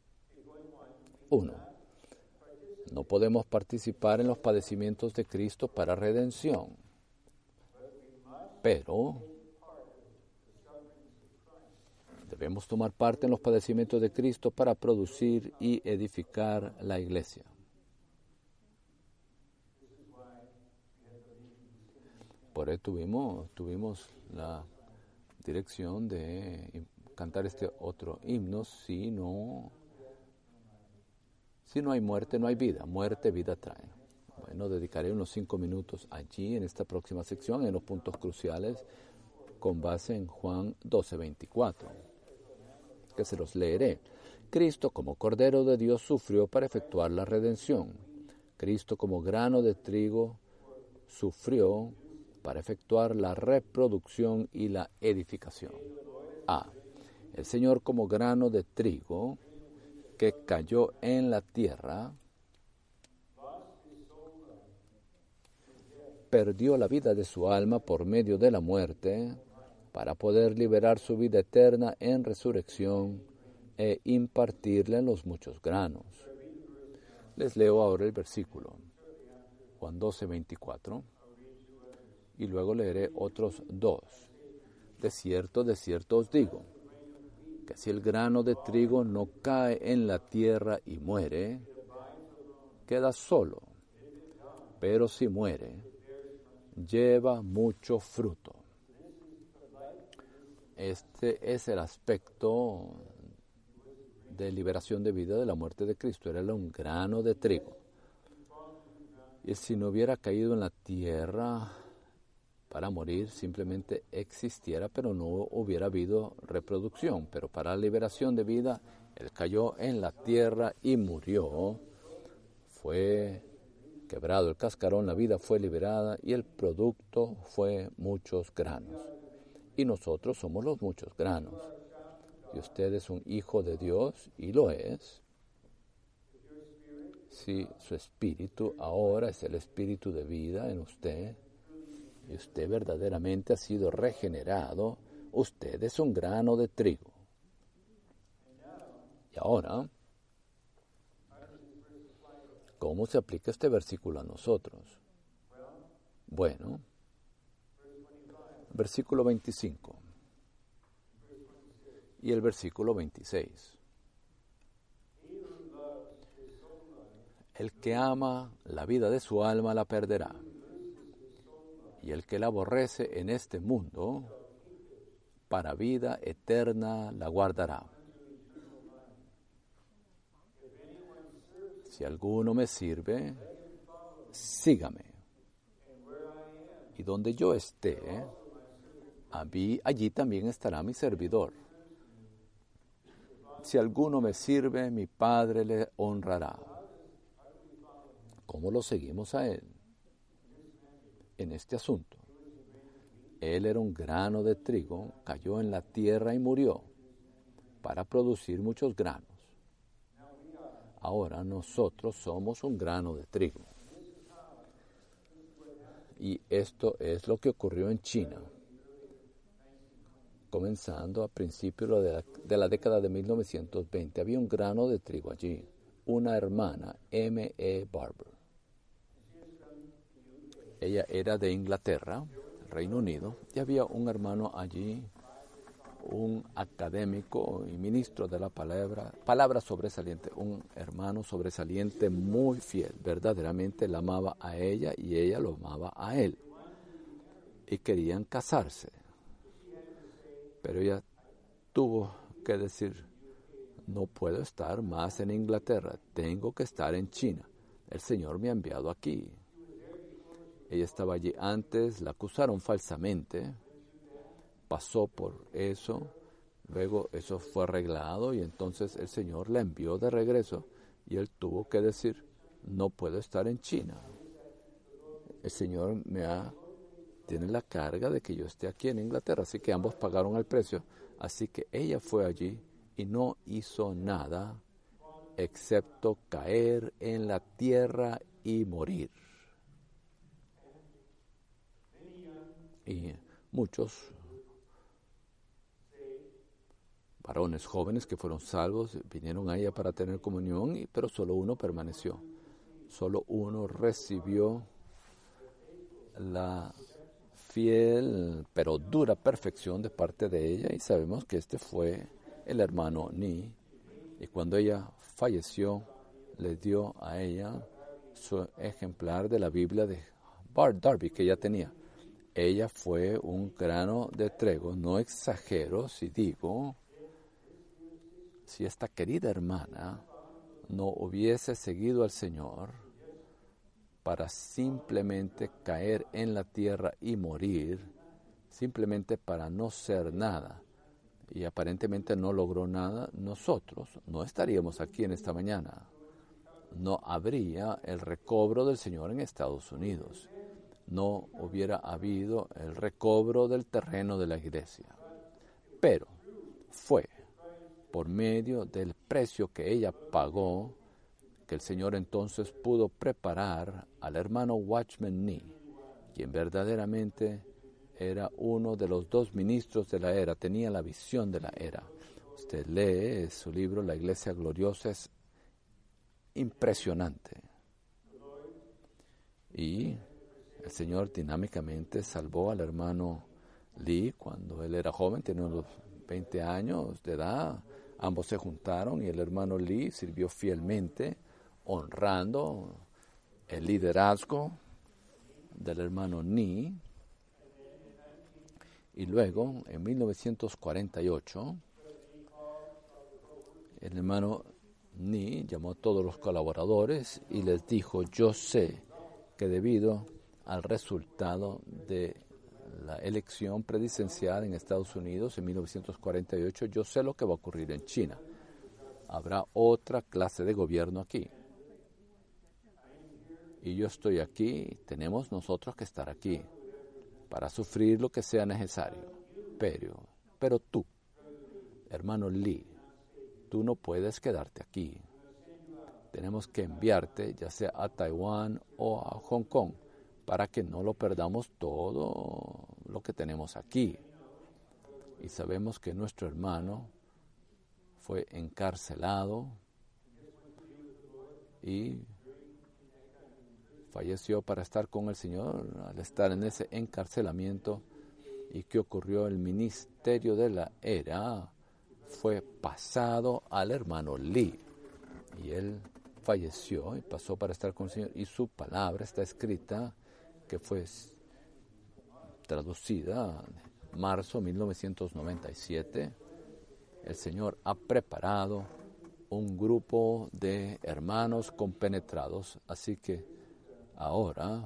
1. No podemos participar en los padecimientos de Cristo para redención, pero debemos tomar parte en los padecimientos de Cristo para producir y edificar la iglesia. Por eso tuvimos la dirección de cantar este otro himno. Si no hay muerte, no hay vida. Muerte, vida trae. Bueno, dedicaré unos 5 minutos allí en esta próxima sección, en los puntos cruciales, con base en Juan 12:24, que se los leeré. Cristo como Cordero de Dios sufrió para efectuar la redención. Cristo como grano de trigo sufrió para efectuar la reproducción y la edificación. A. El Señor como grano de trigo que cayó en la tierra perdió la vida de su alma por medio de la muerte para poder liberar su vida eterna en resurrección e impartirla en los muchos granos. Les leo ahora el versículo, Juan 12:24, y luego leeré otros 2. De cierto os digo, que si el grano de trigo no cae en la tierra y muere, queda solo, pero si muere, lleva mucho fruto. Este es el aspecto de liberación de vida de la muerte de Cristo. Era un grano de trigo. Y si no hubiera caído en la tierra para morir, simplemente existiera, pero no hubiera habido reproducción. Pero para la liberación de vida, Él cayó en la tierra y murió. Fue quebrado el cascarón, la vida fue liberada y el producto fue muchos granos. Y nosotros somos los muchos granos. Y usted es un hijo de Dios, y lo es. Si su espíritu ahora es el espíritu de vida en usted, y usted verdaderamente ha sido regenerado, usted es un grano de trigo. Y ahora, ¿cómo se aplica este versículo a nosotros? Bueno, versículo 25 y el versículo 26. El que ama la vida de su alma la perderá, y el que la aborrece en este mundo, para vida eterna la guardará. Si alguno me sirve, sígame. Y donde yo esté, allí también estará mi servidor. Si alguno me sirve, mi Padre le honrará. ¿Cómo lo seguimos a Él en este asunto? Él era un grano de trigo, cayó en la tierra y murió para producir muchos granos. Ahora nosotros somos un grano de trigo. Y esto es lo que ocurrió en China, comenzando a principios de la década de 1920. Había un grano de trigo allí, una hermana, M.E. Barber. Ella era de Inglaterra, Reino Unido, y había un hermano allí, un académico y ministro de la palabra sobresaliente, un hermano sobresaliente muy fiel, verdaderamente la amaba a ella y ella lo amaba a él. Y querían casarse. Pero ella tuvo que decir, no puedo estar más en Inglaterra, tengo que estar en China. El Señor me ha enviado aquí. Ella estaba allí antes, la acusaron falsamente, pasó por eso, luego eso fue arreglado y entonces el Señor la envió de regreso y él tuvo que decir, no puedo estar en China. El Señor tiene la carga de que yo esté aquí en Inglaterra, así que ambos pagaron el precio. Así que ella fue allí y no hizo nada excepto caer en la tierra y morir. Y muchos varones jóvenes que fueron salvos vinieron a ella para tener comunión, pero solo uno permaneció. Solo uno recibió la fiel pero dura perfección de parte de ella, y sabemos que este fue el hermano Ni, y cuando ella falleció le dio a ella su ejemplar de la Biblia de Darby que ella tenía. Ella fue un grano de trigo, no exagero si digo, si esta querida hermana no hubiese seguido al Señor para simplemente caer en la tierra y morir, simplemente para no ser nada, y aparentemente no logró nada, nosotros no estaríamos aquí en esta mañana. No habría el recobro del Señor en Estados Unidos. No hubiera habido el recobro del terreno de la iglesia. Pero fue por medio del precio que ella pagó que el Señor entonces pudo preparar al hermano Watchman Nee, quien verdaderamente era uno de los dos ministros de la era, tenía la visión de la era. Usted lee su libro, La Iglesia Gloriosa, es impresionante. Y el Señor dinámicamente salvó al hermano Lee cuando él era joven, tenía unos 20 años de edad. Ambos se juntaron y el hermano Lee sirvió fielmente, honrando el liderazgo del hermano Nee. Y luego, en 1948, el hermano Nee llamó a todos los colaboradores y les dijo, yo sé que debido al resultado de la elección presidencial en Estados Unidos en 1948, yo sé lo que va a ocurrir en China. Habrá otra clase de gobierno aquí. Y yo estoy aquí, tenemos nosotros que estar aquí para sufrir lo que sea necesario. Pero tú, hermano Lee, tú no puedes quedarte aquí. Tenemos que enviarte ya sea a Taiwán o a Hong Kong para que no lo perdamos todo lo que tenemos aquí. Y sabemos que nuestro hermano fue encarcelado y falleció para estar con el Señor. Al estar en ese encarcelamiento, y que ocurrió, el ministerio de la era fue pasado al hermano Lee, y él falleció y pasó para estar con el Señor, y su palabra está escrita, que fue traducida en marzo de 1997. El Señor ha preparado un grupo de hermanos compenetrados, así que ahora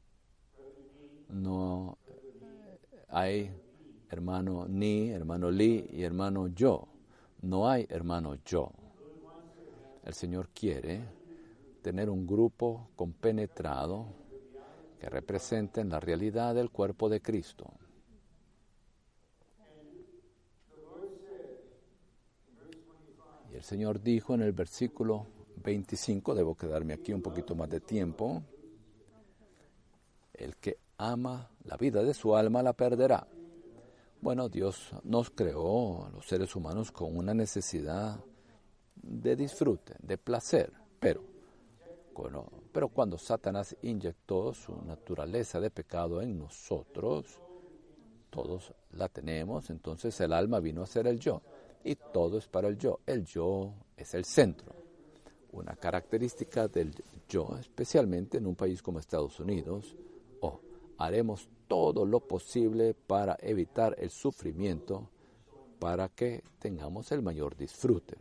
no hay hermano Ni, hermano Lee y hermano Yo. No hay hermano Yo. El Señor quiere tener un grupo compenetrado que representen la realidad del cuerpo de Cristo. Y el Señor dijo en el versículo 25, debo quedarme aquí un poquito más de tiempo, el que ama la vida de su alma la perderá. Bueno, Dios nos creó a los seres humanos con una necesidad de disfrute, de placer, pero cuando Satanás inyectó su naturaleza de pecado en nosotros, todos la tenemos, entonces el alma vino a ser el yo, y todo es para el yo. El yo es el centro. Una característica del yo, especialmente en un país como Estados Unidos, haremos todo lo posible para evitar el sufrimiento, para que tengamos el mayor disfrute.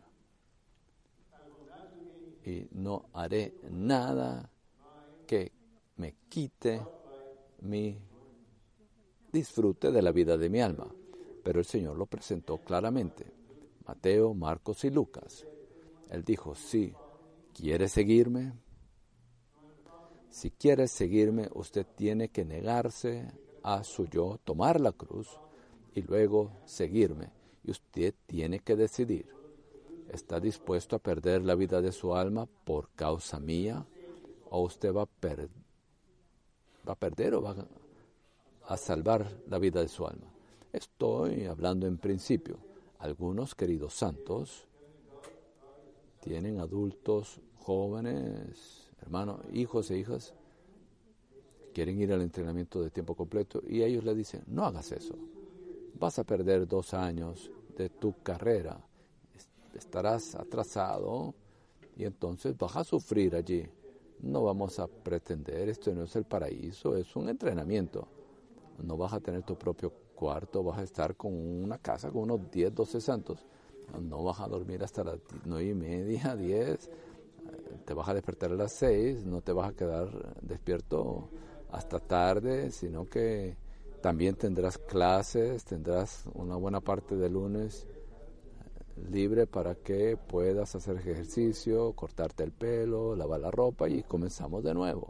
Y no haré nada que me quite mi disfrute de la vida de mi alma. Pero el Señor lo presentó claramente. Mateo, Marcos y Lucas. Él dijo, si quiere seguirme, si quiere seguirme, usted tiene que negarse a su yo, tomar la cruz y luego seguirme. Y usted tiene que decidir, ¿está dispuesto a perder la vida de su alma por causa mía? ¿O usted va a perder o va a salvar la vida de su alma? Estoy hablando en principio. Algunos queridos santos tienen adultos, jóvenes, hermanos, hijos e hijas, quieren ir al entrenamiento de tiempo completo y ellos le dicen, no hagas eso. Vas a perder 2 años de tu carrera, estarás atrasado y entonces vas a sufrir allí. No vamos a pretender, esto no es el paraíso, es un entrenamiento. No vas a tener tu propio cuarto, vas a estar con una casa con unos 10, 12 santos. No vas a dormir hasta las 9:30, 10. Te vas a despertar a las 6, no te vas a quedar despierto hasta tarde, sino que también tendrás clases, tendrás una buena parte de lunes libre para que puedas hacer ejercicio, cortarte el pelo, lavar la ropa y comenzamos de nuevo.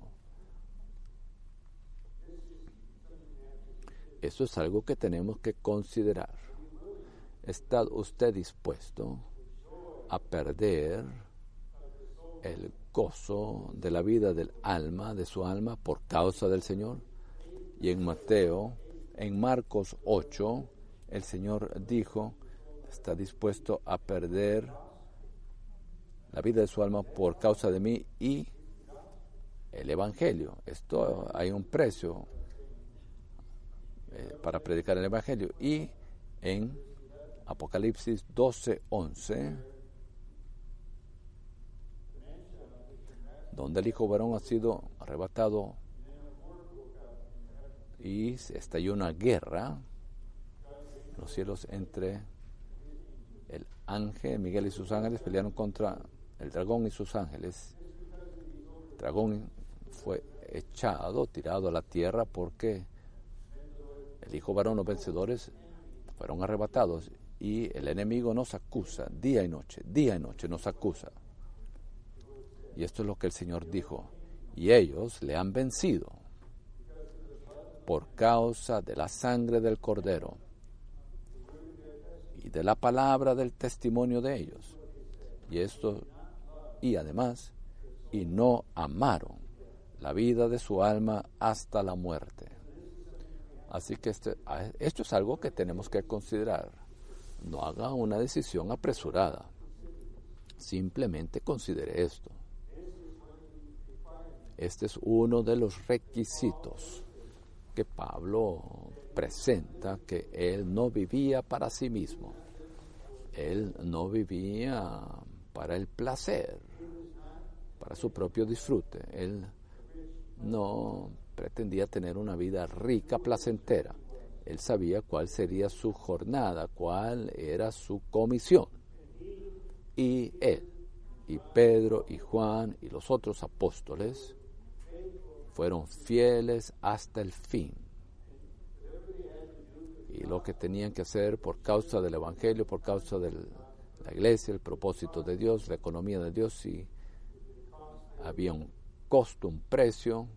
Eso es algo que tenemos que considerar. ¿Está usted dispuesto a perder el gozo de la vida del alma, de su alma, por causa del Señor? Y en Marcos 8, el Señor dijo, está dispuesto a perder la vida de su alma por causa de mí y el Evangelio. Esto hay un precio para predicar el Evangelio. Y en Apocalipsis 12:11, donde el Hijo varón ha sido arrebatado y estalló una guerra en los cielos entre el ángel, Miguel y sus ángeles pelearon contra el dragón y sus ángeles. El dragón fue tirado a la tierra porque el Hijo varón, los vencedores, fueron arrebatados y el enemigo nos acusa día y noche nos acusa. Y esto es lo que el Señor dijo, y ellos le han vencido por causa de la sangre del Cordero y de la palabra del testimonio de ellos. Y además, y no amaron la vida de su alma hasta la muerte. Así que esto es algo que tenemos que considerar. No haga una decisión apresurada. Simplemente considere esto. Este es uno de los requisitos que Pablo presenta, que él no vivía para sí mismo. Él no vivía para el placer, para su propio disfrute. Él no pretendía tener una vida rica, placentera. Él sabía cuál sería su jornada, cuál era su comisión. Y él, y Pedro, y Juan, y los otros apóstoles fueron fieles hasta el fin. Y lo que tenían que hacer por causa del Evangelio, por causa de la iglesia, el propósito de Dios, la economía de Dios, si había un costo, un precio,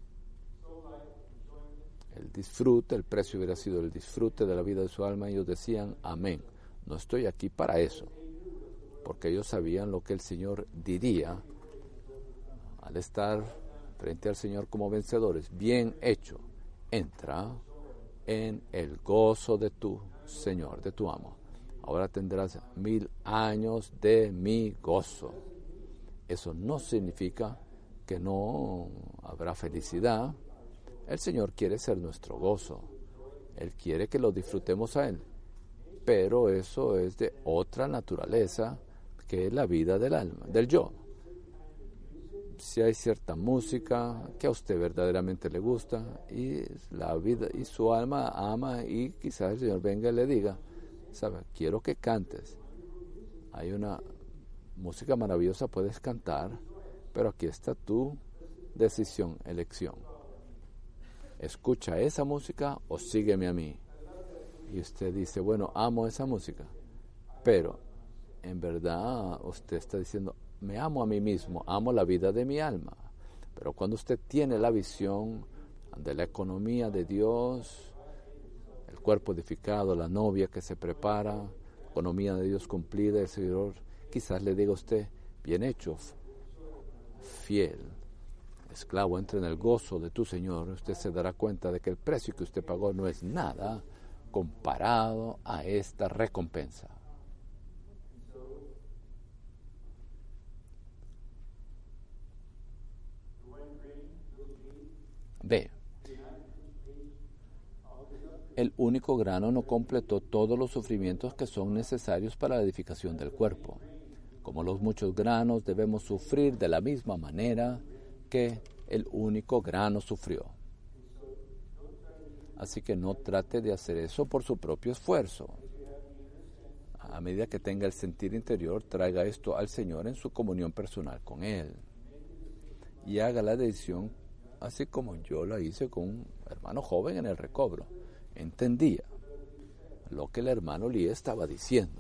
el disfrute, el precio hubiera sido el disfrute de la vida de su alma, ellos decían, amén. No estoy aquí para eso, porque ellos sabían lo que el Señor diría al estar frente al Señor como vencedores. Bien hecho, entra en el gozo de tu Señor, de tu amo. Ahora tendrás 1000 años de mi gozo. Eso no significa que no habrá felicidad. El Señor quiere ser nuestro gozo. Él quiere que lo disfrutemos a Él. Pero eso es de otra naturaleza que es la vida del alma, del yo. Si hay cierta música que a usted verdaderamente le gusta y la vida y su alma ama, y quizás el Señor venga y le diga, ¿sabe? Quiero que cantes. Hay una música maravillosa, puedes cantar, pero aquí está tu decisión, elección. Escucha esa música o sígueme a mí. Y usted dice, bueno, amo esa música, pero en verdad usted está diciendo, me amo a mí mismo, amo la vida de mi alma. Pero cuando usted tiene la visión de la economía de Dios, el cuerpo edificado, la novia que se prepara, la economía de Dios cumplida, el Señor quizás le diga a usted, bien hecho, fiel esclavo, entra en el gozo de tu Señor. Usted se dará cuenta de que el precio que usted pagó no es nada comparado a esta recompensa. B. El único grano no completó todos los sufrimientos que son necesarios para la edificación del cuerpo. Como los muchos granos, debemos sufrir de la misma manera que el único grano sufrió. Así que no trate de hacer eso por su propio esfuerzo. A medida que tenga el sentir interior, traiga esto al Señor en su comunión personal con Él. Y haga la decisión así como yo la hice con un hermano joven en el recobro. Entendía lo que el hermano Lee estaba diciendo.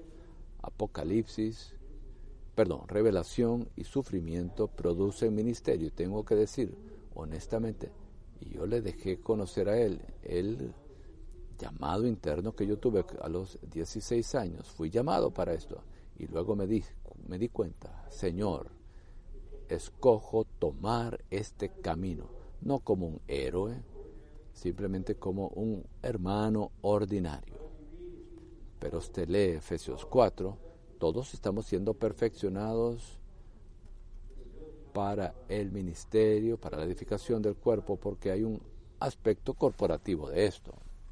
Revelación y sufrimiento producen ministerio. Y tengo que decir, honestamente, y yo le dejé conocer a él el llamado interno que yo tuve a los 16 años. Fui llamado para esto. Y luego me di cuenta, Señor, escojo tomar este camino, no como un héroe, simplemente como un hermano ordinario. Pero usted lee Efesios 4, todos estamos siendo perfeccionados para el ministerio, para la edificación del cuerpo, porque hay un aspecto corporativo de esto.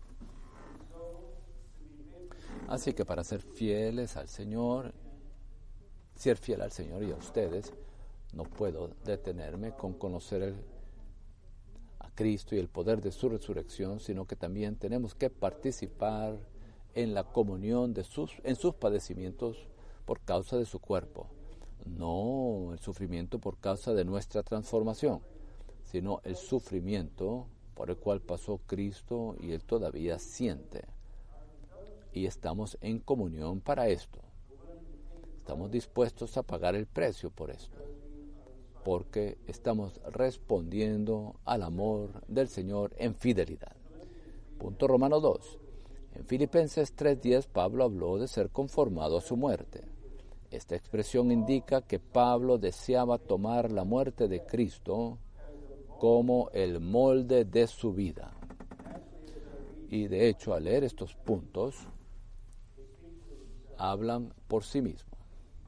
Así que para ser fieles al Señor, ser fiel al Señor y a ustedes, no puedo detenerme con conocer a Cristo y el poder de su resurrección, sino que también tenemos que participar en la comunión en sus padecimientos por causa de su cuerpo. No el sufrimiento por causa de nuestra transformación, sino el sufrimiento por el cual pasó Cristo y Él todavía siente. Y estamos en comunión para esto. Estamos dispuestos a pagar el precio por esto, porque estamos respondiendo al amor del Señor en fidelidad. Punto Romano 2. En Filipenses 3:10 Pablo habló de ser conformado a su muerte. Esta expresión indica que Pablo deseaba tomar la muerte de Cristo como el molde de su vida. Y de hecho, al leer estos puntos, hablan por sí mismos.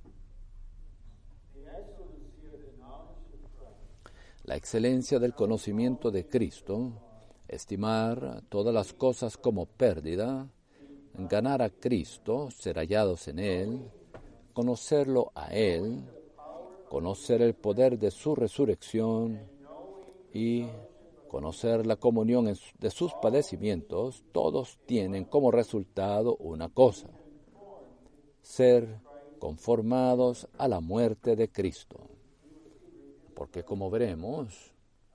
La excelencia del conocimiento de Cristo, estimar todas las cosas como pérdida, ganar a Cristo, ser hallados en Él, conocerlo a Él, conocer el poder de su resurrección y conocer la comunión de sus padecimientos, todos tienen como resultado una cosa: ser conformados a la muerte de Cristo. Porque como veremos,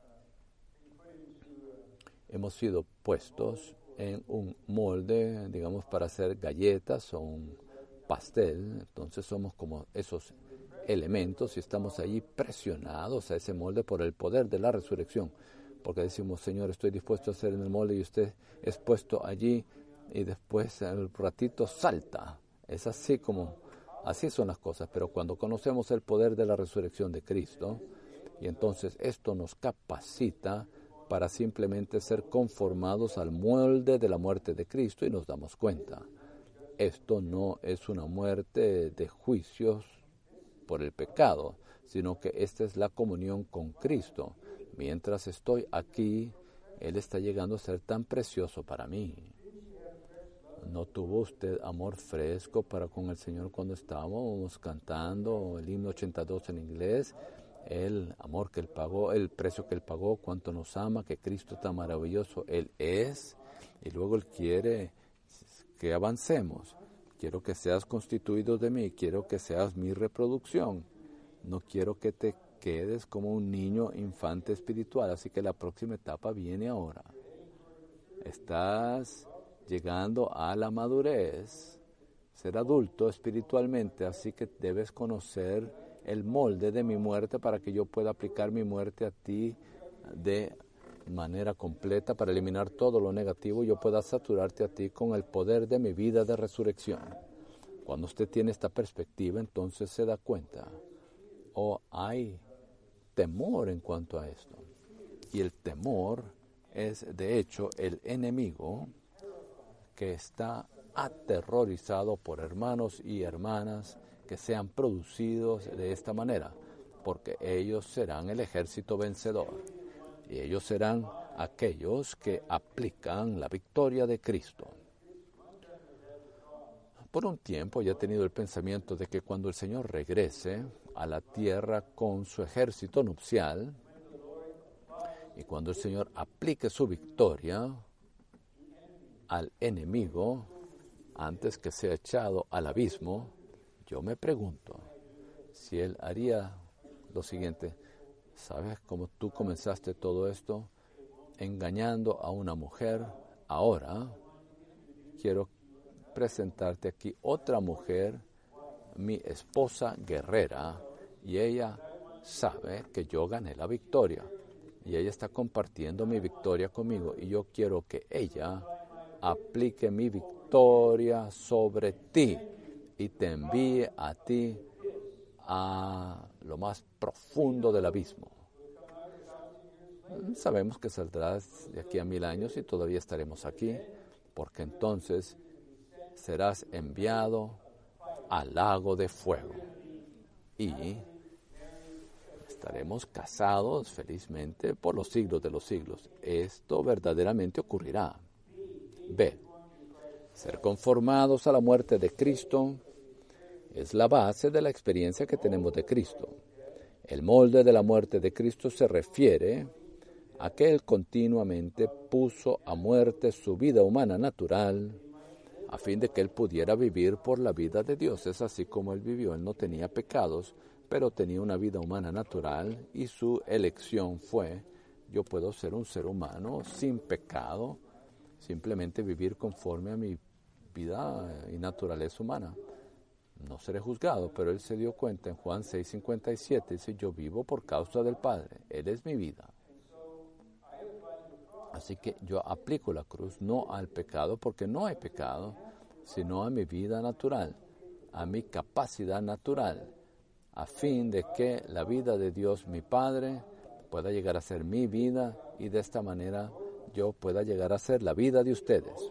hemos sido puestos en un molde, digamos, para hacer galletas o un pastel. Entonces somos como esos elementos y estamos allí presionados a ese molde por el poder de la resurrección. Porque decimos, Señor, estoy dispuesto a hacer en el molde, y usted es puesto allí y después al ratito salta. Es así son las cosas. Pero cuando conocemos el poder de la resurrección de Cristo, y entonces esto nos capacita para simplemente ser conformados al molde de la muerte de Cristo, y nos damos cuenta. Esto no es una muerte de juicios por el pecado, sino que esta es la comunión con Cristo. Mientras estoy aquí Él está llegando a ser tan precioso para mí. ¿No tuvo usted amor fresco para con el Señor cuando estábamos cantando el himno 82 en inglés? El amor que Él pagó, el precio que Él pagó, cuánto nos ama, que Cristo tan maravilloso Él es. Y luego Él quiere que avancemos. Quiero que seas constituido de mí, quiero que seas mi reproducción. No quiero que te quedes como un niño infante espiritual, así que la próxima etapa viene ahora. Estás llegando a la madurez, ser adulto espiritualmente, así que debes conocer el molde de mi muerte para que yo pueda aplicar mi muerte a ti de manera completa para eliminar todo lo negativo y yo pueda saturarte a ti con el poder de mi vida de resurrección. Cuando usted tiene esta perspectiva, entonces se da cuenta, hay temor en cuanto a esto. Y el temor es, de hecho, el enemigo que está aterrorizado por hermanos y hermanas que sean producidos de esta manera, porque ellos serán el ejército vencedor y ellos serán aquellos que aplican la victoria de Cristo. Por un tiempo ya he tenido el pensamiento de que cuando el Señor regrese a la tierra con su ejército nupcial y cuando el Señor aplique su victoria al enemigo antes que sea echado al abismo, yo me pregunto si Él haría lo siguiente. ¿Sabes cómo tú comenzaste todo esto engañando a una mujer? Ahora quiero presentarte aquí otra mujer, mi esposa guerrera, y ella sabe que yo gané la victoria y ella está compartiendo mi victoria conmigo y yo quiero que ella aplique mi victoria sobre ti y te envíe a ti a lo más profundo del abismo. Sabemos que saldrás de aquí a 1000 años y todavía estaremos aquí, porque entonces serás enviado al lago de fuego y estaremos casados felizmente por los siglos de los siglos. Esto verdaderamente ocurrirá. B. Ser conformados a la muerte de Cristo es la base de la experiencia que tenemos de Cristo. El molde de la muerte de Cristo se refiere a que Él continuamente puso a muerte su vida humana natural a fin de que Él pudiera vivir por la vida de Dios. Es así como Él vivió. Él no tenía pecados, pero tenía una vida humana natural y su elección fue: yo puedo ser un ser humano sin pecado, simplemente vivir conforme a mi vida y naturaleza humana. No seré juzgado, pero Él se dio cuenta en Juan 6:57, dice: yo vivo por causa del Padre, Él es mi vida. Así que yo aplico la cruz no al pecado, porque no hay pecado, sino a mi vida natural, a mi capacidad natural, a fin de que la vida de Dios, mi Padre, pueda llegar a ser mi vida y de esta manera yo pueda llegar a ser la vida de ustedes.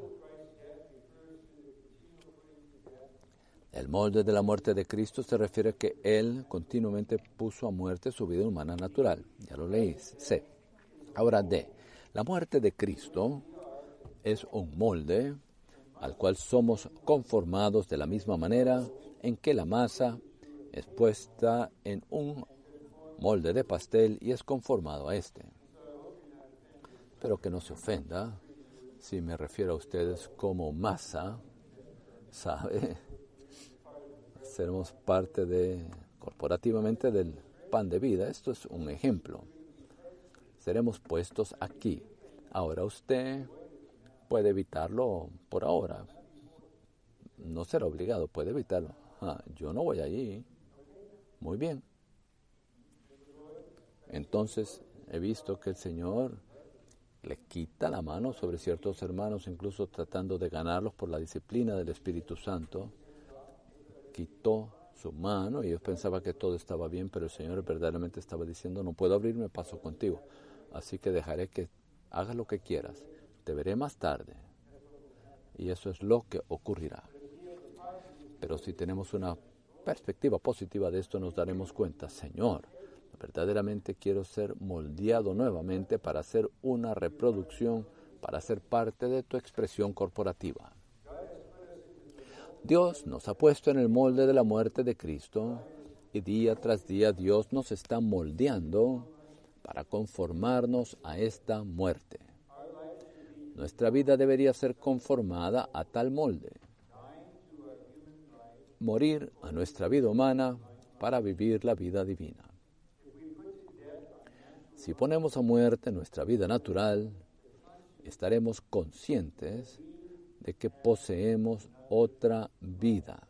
El molde de la muerte de Cristo se refiere a que Él continuamente puso a muerte su vida humana natural. Ya lo leí. C. Ahora D. La muerte de Cristo es un molde al cual somos conformados de la misma manera en que la masa es puesta en un molde de pastel y es conformado a este. Pero que no se ofenda si me refiero a ustedes como masa, ¿sabe? Seremos parte corporativamente del pan de vida. Esto es un ejemplo. Seremos puestos aquí. Ahora usted puede evitarlo por ahora. No será obligado, puede evitarlo. Yo no voy allí. Muy bien. Entonces he visto que el Señor le quita la mano sobre ciertos hermanos, incluso tratando de ganarlos por la disciplina del Espíritu Santo. Quitó su mano y yo pensaba que todo estaba bien, pero el Señor verdaderamente estaba diciendo: no puedo abrirme paso contigo, así que dejaré que hagas lo que quieras, te veré más tarde. Y eso es lo que ocurrirá. Pero si tenemos una perspectiva positiva de esto, nos daremos cuenta: Señor, Verdaderamente quiero ser moldeado nuevamente para hacer una reproducción, para ser parte de tu expresión corporativa. Dios nos ha puesto en el molde de la muerte de Cristo y día tras día Dios nos está moldeando para conformarnos a esta muerte. Nuestra vida debería ser conformada a tal molde. Morir a nuestra vida humana para vivir la vida divina. Si ponemos a muerte nuestra vida natural, estaremos conscientes de que poseemos otra vida.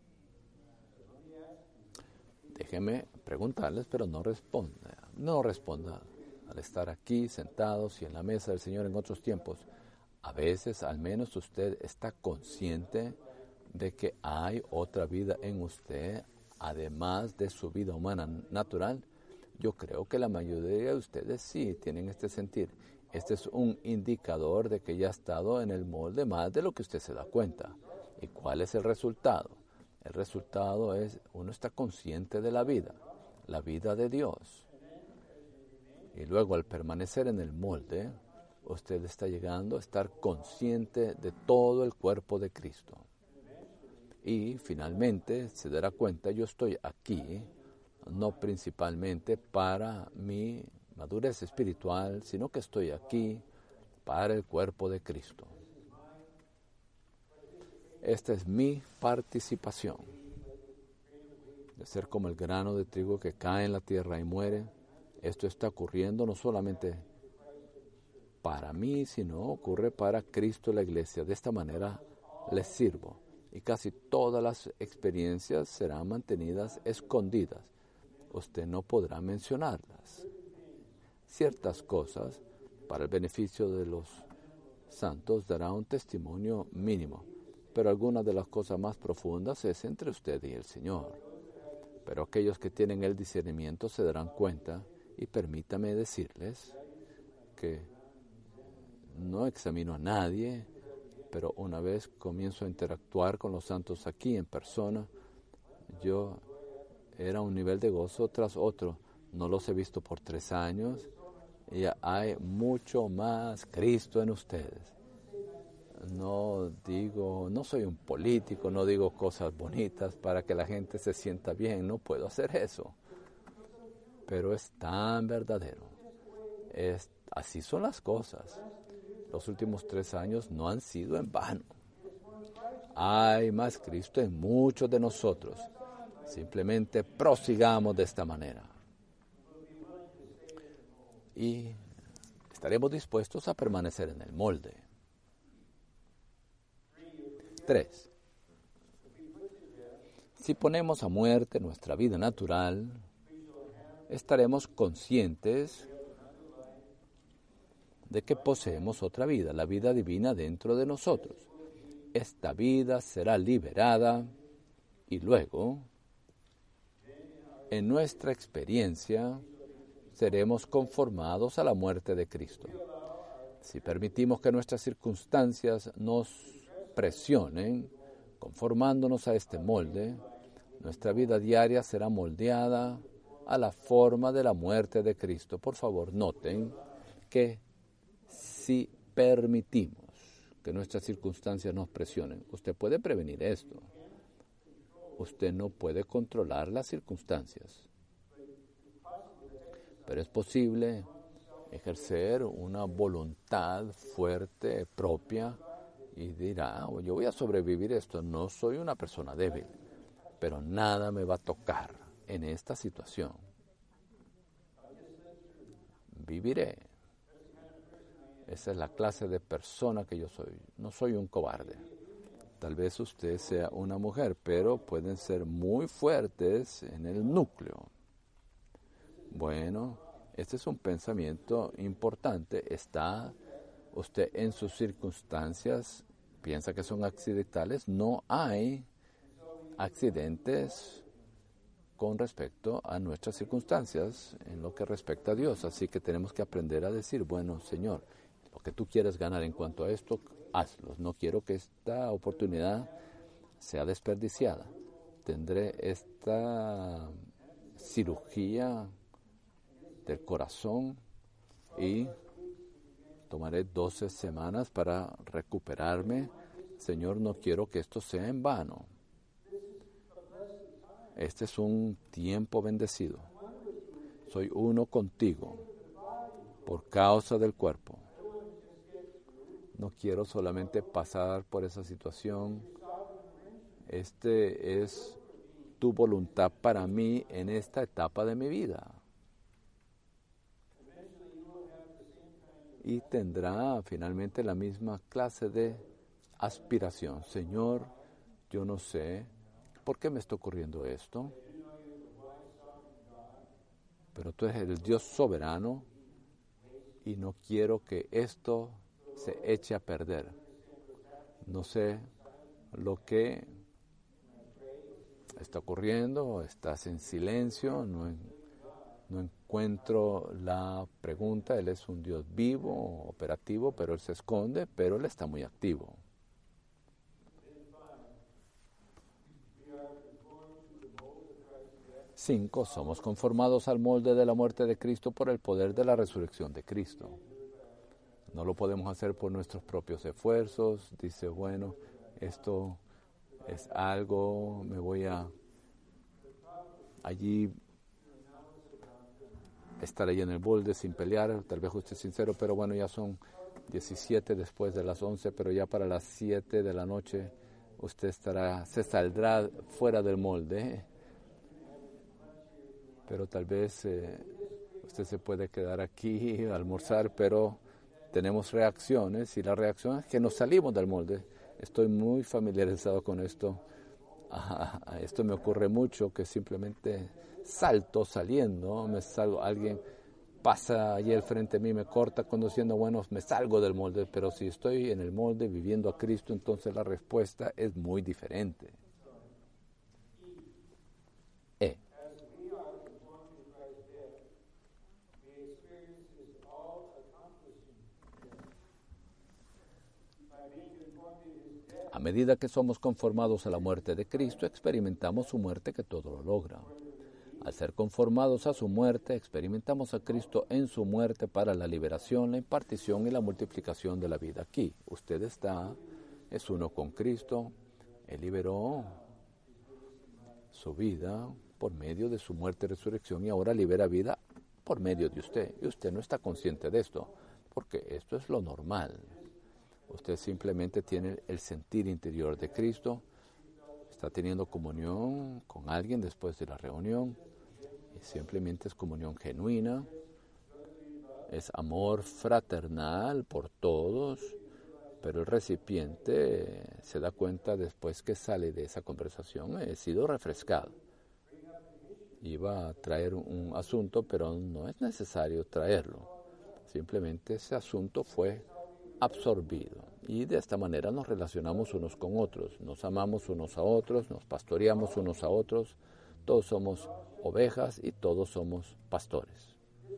Déjeme preguntarles, pero no responda. No responda al estar aquí sentados y en la mesa del Señor en otros tiempos. A veces, al menos usted está consciente de que hay otra vida en usted, además de su vida humana natural. Yo creo que la mayoría de ustedes sí tienen este sentir. Este es un indicador de que ya ha estado en el molde más de lo que usted se da cuenta. ¿Y cuál es el resultado? El resultado es, uno está consciente de la vida de Dios. Y luego al permanecer en el molde, usted está llegando a estar consciente de todo el cuerpo de Cristo. Y finalmente se dará cuenta, yo estoy aquí, no principalmente para mi madurez espiritual, sino que estoy aquí para el cuerpo de Cristo. Esta es mi participación. De ser como el grano de trigo que cae en la tierra y muere, esto está ocurriendo no solamente para mí, sino ocurre para Cristo y la iglesia. De esta manera les sirvo. Y casi todas las experiencias serán mantenidas escondidas. Usted no podrá mencionarlas. Ciertas cosas, para el beneficio de los santos, dará un testimonio mínimo. Pero algunas de las cosas más profundas es entre usted y el Señor. Pero aquellos que tienen el discernimiento se darán cuenta, y permítame decirles que no examino a nadie, pero una vez comienzo a interactuar con los santos aquí en persona, yo era un nivel de gozo tras otro. No los he visto por 3 años y hay mucho más Cristo en ustedes. No soy un político, no digo cosas bonitas para que la gente se sienta bien, no puedo hacer eso. Pero es tan verdadero. Así son las cosas. Los últimos 3 años no han sido en vano. Hay más Cristo en muchos de nosotros. Simplemente prosigamos de esta manera. Y estaremos dispuestos a permanecer en el molde. 3. Si ponemos a muerte nuestra vida natural, estaremos conscientes de que poseemos otra vida, la vida divina dentro de nosotros. Esta vida será liberada y luego, en nuestra experiencia, seremos conformados a la muerte de Cristo. Si permitimos que nuestras circunstancias nos presionen, conformándonos a este molde, nuestra vida diaria será moldeada a la forma de la muerte de Cristo. Por favor, noten que si permitimos que nuestras circunstancias nos presionen, usted puede prevenir esto. Usted no puede controlar las circunstancias. Pero es posible ejercer una voluntad fuerte, propia, y dirá, yo voy a sobrevivir esto, no soy una persona débil, pero nada me va a tocar en esta situación. Viviré. Esa es la clase de persona que yo soy. No soy un cobarde. Tal vez usted sea una mujer, pero pueden ser muy fuertes en el núcleo. Bueno, este es un pensamiento importante. ¿Está usted en sus circunstancias? ¿Piensa que son accidentales? No hay accidentes con respecto a nuestras circunstancias en lo que respecta a Dios. Así que tenemos que aprender a decir, bueno, Señor, lo que tú quieres ganar en cuanto a esto, hazlo. No quiero que esta oportunidad sea desperdiciada. Tendré esta cirugía del corazón y tomaré 12 semanas para recuperarme. Señor, no quiero que esto sea en vano. Este es un tiempo bendecido. Soy uno contigo por causa del cuerpo. No quiero solamente pasar por esa situación. Este es tu voluntad para mí en esta etapa de mi vida. Y tendrá finalmente la misma clase de aspiración. Señor, yo no sé por qué me está ocurriendo esto, pero tú eres el Dios soberano y no quiero que esto se eche a perder. No sé lo que está ocurriendo, estás en silencio, no encuentro la pregunta. Él es un Dios vivo, operativo, pero Él se esconde, pero Él está muy activo. 5. Somos conformados al molde de la muerte de Cristo por el poder de la resurrección de Cristo. No lo podemos hacer por nuestros propios esfuerzos. Dice, bueno, esto es algo, me voy a allí estar ahí en el molde sin pelear. Tal vez usted es sincero, pero bueno, ya son 17 después de las 11, pero ya para las 7 de la noche usted se saldrá fuera del molde. Pero tal vez usted se puede quedar aquí a almorzar, pero tenemos reacciones y la reacción es que nos salimos del molde. Estoy muy familiarizado con esto. Esto me ocurre mucho, que simplemente salto saliendo, me salgo, alguien pasa allí al frente de mí, me corta conduciendo, bueno, me salgo del molde, pero si estoy en el molde viviendo a Cristo, entonces la respuesta es muy diferente. A medida que somos conformados a la muerte de Cristo, experimentamos su muerte que todo lo logra. Al ser conformados a su muerte, experimentamos a Cristo en su muerte para la liberación, la impartición y la multiplicación de la vida. Aquí, usted es uno con Cristo. Él liberó su vida por medio de su muerte y resurrección y ahora libera vida por medio de usted. Y usted no está consciente de esto, porque esto es lo normal. Usted simplemente tiene el sentir interior de Cristo, está teniendo comunión con alguien después de la reunión, y simplemente es comunión genuina, es amor fraternal por todos, pero el recipiente se da cuenta después que sale de esa conversación, he sido refrescado. Iba a traer un asunto, pero no es necesario traerlo, simplemente ese asunto fue absorbido. Y de esta manera nos relacionamos unos con otros, nos amamos unos a otros, nos pastoreamos unos a otros, todos somos ovejas y todos somos pastores.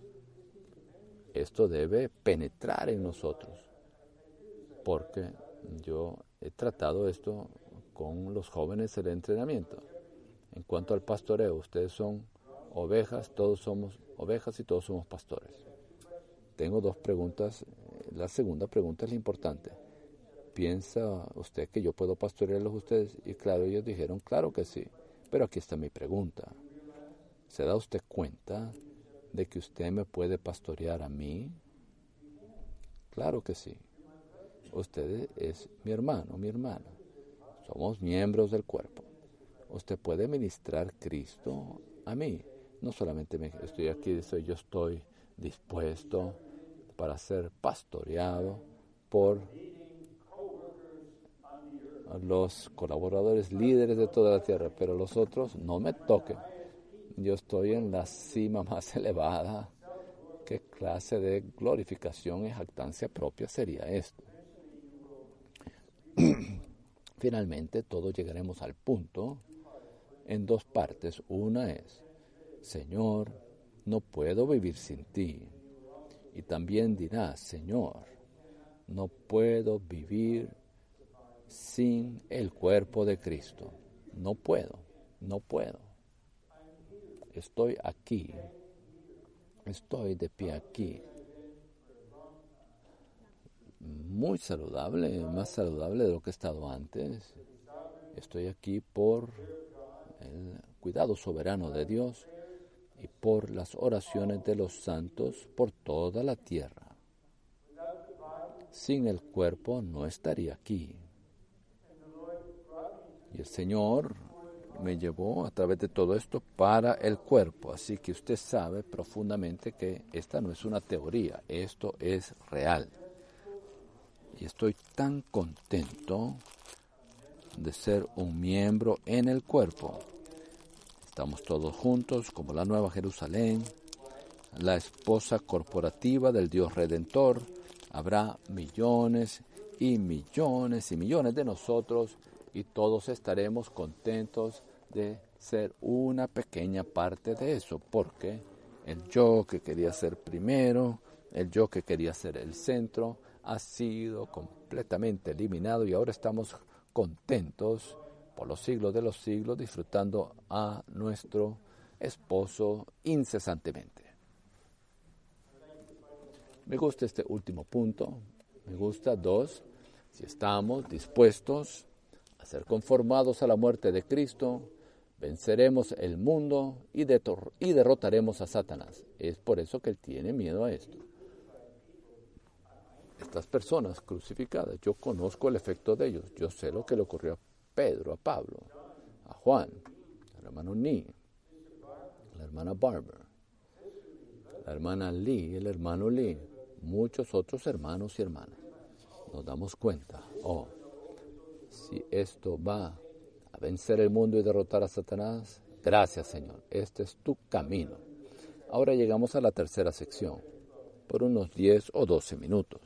Esto debe penetrar en nosotros, porque yo he tratado esto con los jóvenes del entrenamiento. En cuanto al pastoreo, ustedes son ovejas, todos somos ovejas y todos somos pastores. Tengo 2 preguntas. La segunda pregunta es la importante. ¿Piensa usted que yo puedo pastorearlos a ustedes? Y claro, ellos dijeron, claro que sí. Pero aquí está mi pregunta. ¿Se da usted cuenta de que usted me puede pastorear a mí? Claro que sí. Usted es mi hermano, mi hermana. Somos miembros del cuerpo. Usted puede ministrar Cristo a mí. No solamente estoy aquí, yo estoy dispuesto para ser pastoreado por los colaboradores líderes de toda la tierra, pero los otros no me toquen. Yo estoy en la cima más elevada. ¿Qué clase de glorificación y jactancia propia sería esto? Finalmente, todos llegaremos al punto en 2 partes. Una es, Señor, no puedo vivir sin ti. Y también dirás, Señor, no puedo vivir sin el cuerpo de Cristo. No puedo. Estoy aquí Estoy de pie aquí, muy saludable, más saludable de lo que he estado antes. Estoy aquí por el cuidado soberano de Dios y por las oraciones de los santos por toda la tierra. Sin el cuerpo no estaría aquí. Y el Señor me llevó a través de todo esto para el cuerpo. Así que usted sabe profundamente que esta no es una teoría, esto es real. Y estoy tan contento de ser un miembro en el cuerpo. Estamos todos juntos como la Nueva Jerusalén, la esposa corporativa del Dios Redentor. Habrá millones y millones y millones de nosotros y todos estaremos contentos de ser una pequeña parte de eso, porque el yo que quería ser primero, el yo que quería ser el centro, ha sido completamente eliminado y ahora estamos contentos por los siglos de los siglos disfrutando a nuestro esposo incesantemente. Me gusta este último punto, me gusta 2, si estamos dispuestos a ser conformados a la muerte de Cristo, venceremos el mundo y derrotaremos a Satanás. Es por eso que él tiene miedo a esto. Estas personas crucificadas, yo conozco el efecto de ellos, yo sé lo que le ocurrió a Pedro, a Pablo, a Juan, al hermano Nee, a la hermana Barber, la hermana Lee, el hermano Lee, muchos otros hermanos y hermanas. Nos damos cuenta, si esto va a vencer el mundo y derrotar a Satanás, gracias Señor, este es tu camino. Ahora llegamos a la tercera sección, por unos 10 o 12 minutos.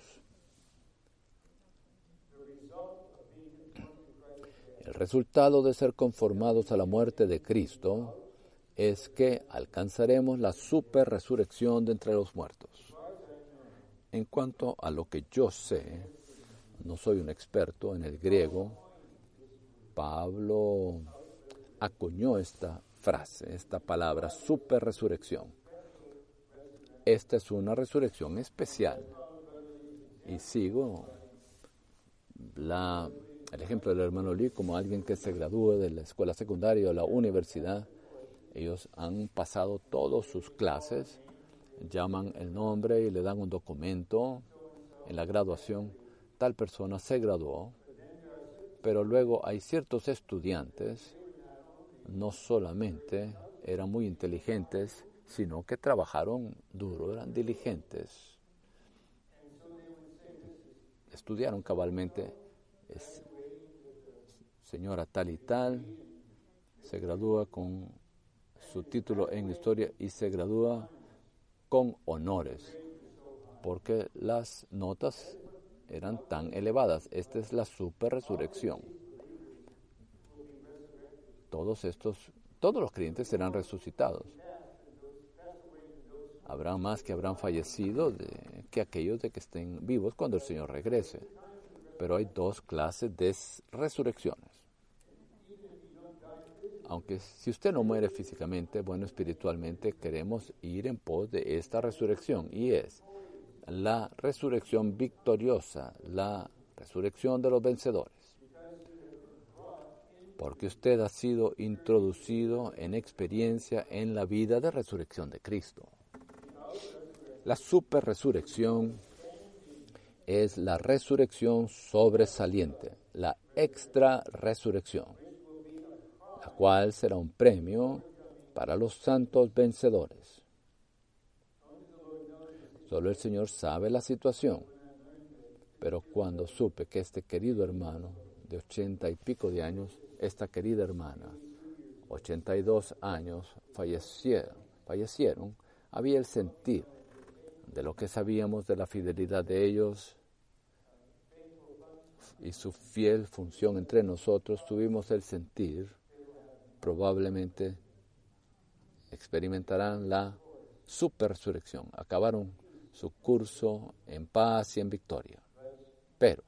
El resultado de ser conformados a la muerte de Cristo es que alcanzaremos la superresurrección de entre los muertos. En cuanto a lo que yo sé, no soy un experto en el griego, Pablo acuñó esta frase, esta palabra, superresurrección. Esta es una resurrección especial. Y sigo el ejemplo del hermano Lee como alguien que se gradúe de la escuela secundaria o la universidad. Ellos han pasado todas sus clases, llaman el nombre y le dan un documento en la graduación. Tal persona se graduó, pero luego hay ciertos estudiantes, no solamente eran muy inteligentes, sino que trabajaron duro, eran diligentes, estudiaron cabalmente. Señora tal y tal, se gradúa con su título en historia y se gradúa con honores, porque las notas eran tan elevadas. Esta es la superresurrección. Todos los creyentes serán resucitados. Habrá más que habrán fallecido que aquellos de que estén vivos cuando el Señor regrese. Pero hay 2 clases de resurrecciones. Aunque si usted no muere físicamente, bueno, espiritualmente queremos ir en pos de esta resurrección. Y es la resurrección victoriosa, la resurrección de los vencedores. Porque usted ha sido introducido en experiencia en la vida de resurrección de Cristo. La superresurrección es la resurrección sobresaliente, la extra resurrección, la cual será un premio para los santos vencedores. Solo el Señor sabe la situación, pero cuando supe que este querido hermano de 80 y pico de años, esta querida hermana, 82 años, fallecieron, había el sentir de lo que sabíamos de la fidelidad de ellos y su fiel función entre nosotros. Tuvimos el sentir, probablemente experimentarán la superresurrección, acabaron su curso en paz y en victoria. Pero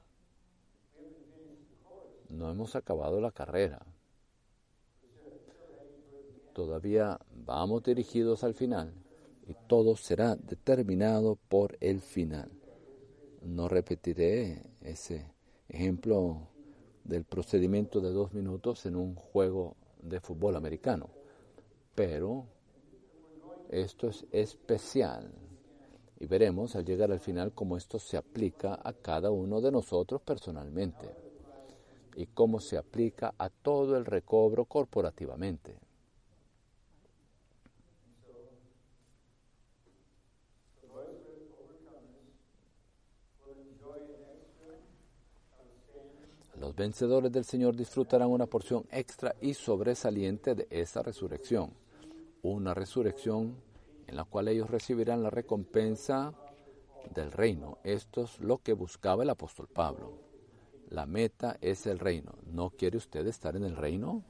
no hemos acabado la carrera. Todavía vamos dirigidos al final. y todo será determinado por el final. No repetiré ese ejemplo del procedimiento de 2 minutos en un juego de fútbol americano, pero esto es especial y veremos al llegar al final cómo esto se aplica a cada uno de nosotros personalmente y cómo se aplica a todo el recobro corporativamente. Los vencedores del Señor disfrutarán una porción extra y sobresaliente de esa resurrección, una resurrección en la cual ellos recibirán la recompensa del reino. Esto es lo que buscaba el apóstol Pablo. La meta es el reino. ¿No quiere usted estar en el reino?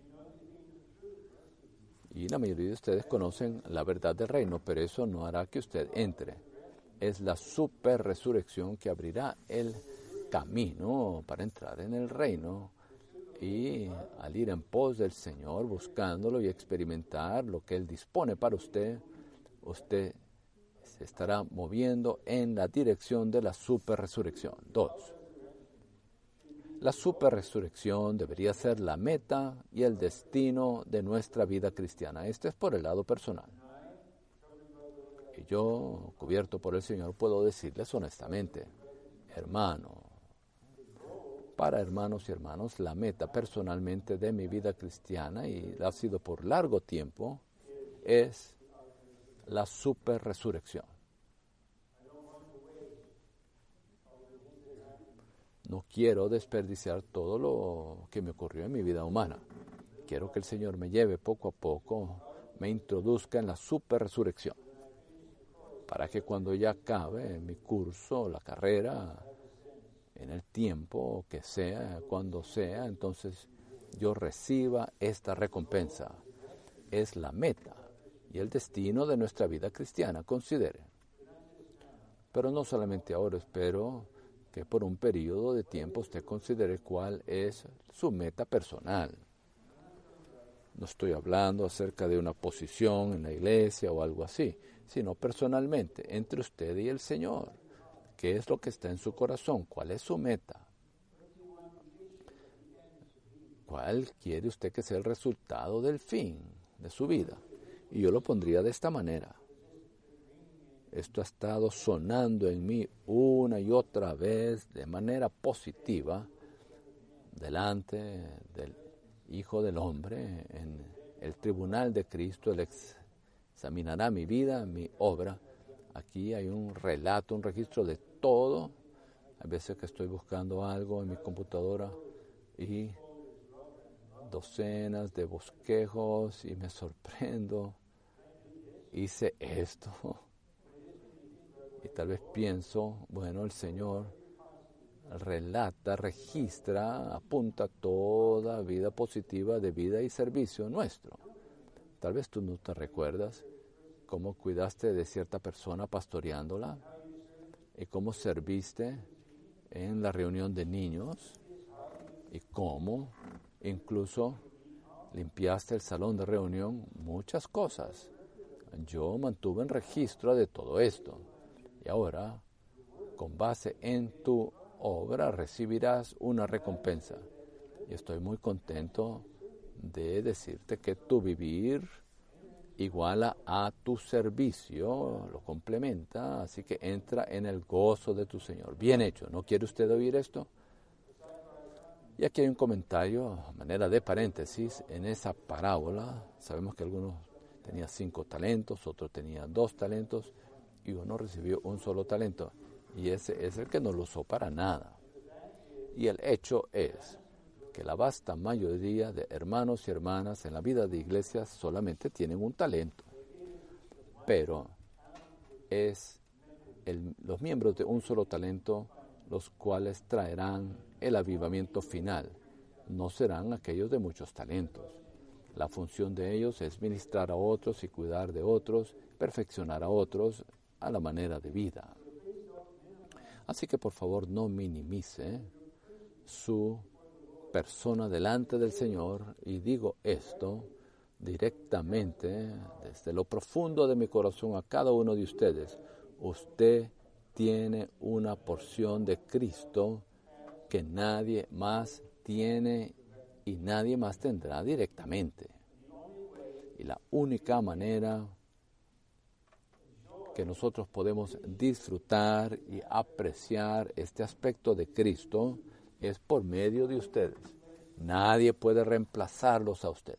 Y la mayoría de ustedes conocen la verdad del reino, pero eso no hará que usted entre. Es la super resurrección que abrirá el camino para entrar en el reino, y al ir en pos del Señor, buscándolo y experimentar lo que Él dispone para usted, usted se estará moviendo en la dirección de la super resurrección. 2. La super resurrección debería ser la meta y el destino de nuestra vida cristiana. Este es por el lado personal. Y yo, cubierto por el Señor, puedo decirles honestamente, para hermanos y hermanos, la meta personalmente de mi vida cristiana, y ha sido por largo tiempo, es la super resurrección. No quiero desperdiciar todo lo que me ocurrió en mi vida humana. Quiero que el Señor me lleve poco a poco, me introduzca en la super resurrección, para que cuando ya acabe mi curso, la carrera, en el tiempo que sea, cuando sea, entonces yo reciba esta recompensa. Es la meta y el destino de nuestra vida cristiana, considere. Pero no solamente ahora, espero que por un periodo de tiempo usted considere cuál es su meta personal. No estoy hablando acerca de una posición en la iglesia o algo así, sino personalmente, entre usted y el Señor. ¿Qué es lo que está en su corazón? ¿Cuál es su meta? ¿Cuál quiere usted que sea el resultado del fin de su vida? Y yo lo pondría de esta manera. Esto ha estado sonando en mí una y otra vez de manera positiva delante del Hijo del Hombre en el tribunal de Cristo. Él examinará mi vida, mi obra. Aquí hay un relato, un registro de todo. Hay veces que estoy buscando algo en mi computadora y docenas de bosquejos y me sorprendo. Hice esto. Y tal vez pienso, bueno, el Señor relata, registra, apunta toda vida positiva de vida y servicio nuestro. Tal vez tú no te recuerdas cómo cuidaste de cierta persona pastoreándola y cómo serviste en la reunión de niños y cómo incluso limpiaste el salón de reunión, muchas cosas. Yo mantuve en registro de todo esto. Y ahora, con base en tu obra, recibirás una recompensa. Y estoy muy contento de decirte que tu vivir iguala a tu servicio, lo complementa, así que entra en el gozo de tu Señor. Bien hecho. ¿No quiere usted oír esto? Y aquí hay un comentario, a manera de paréntesis, en esa parábola. Sabemos que algunos tenían 5 talentos, otros tenían 2 talentos, y uno recibió un solo talento, y ese es el que no lo usó para nada. Y el hecho es que la vasta mayoría de hermanos y hermanas en la vida de iglesias solamente tienen un talento, pero es los miembros de un solo talento los cuales traerán el avivamiento final, no serán aquellos de muchos talentos. La función de ellos es ministrar a otros y cuidar de otros, perfeccionar a otros a la manera de vida. Así que por favor no minimice su persona delante del Señor, y digo esto directamente, desde lo profundo de mi corazón a cada uno de ustedes, usted tiene una porción de Cristo que nadie más tiene y nadie más tendrá directamente. Y la única manera que nosotros podemos disfrutar y apreciar este aspecto de Cristo es por medio de ustedes. Nadie puede reemplazarlos a ustedes.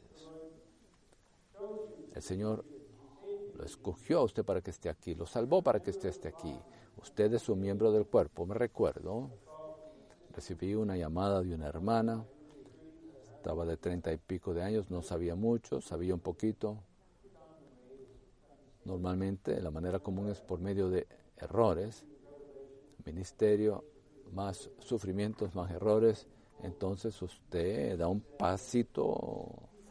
El Señor lo escogió a usted para que esté aquí, lo salvó para que usted esté aquí. Usted es un miembro del cuerpo. Me recuerdo, recibí una llamada de una hermana, estaba de 30 y pico de años, no sabía mucho, sabía un poquito. Normalmente la manera común es por medio de errores, ministerio, más sufrimientos, más errores. Entonces usted da un pasito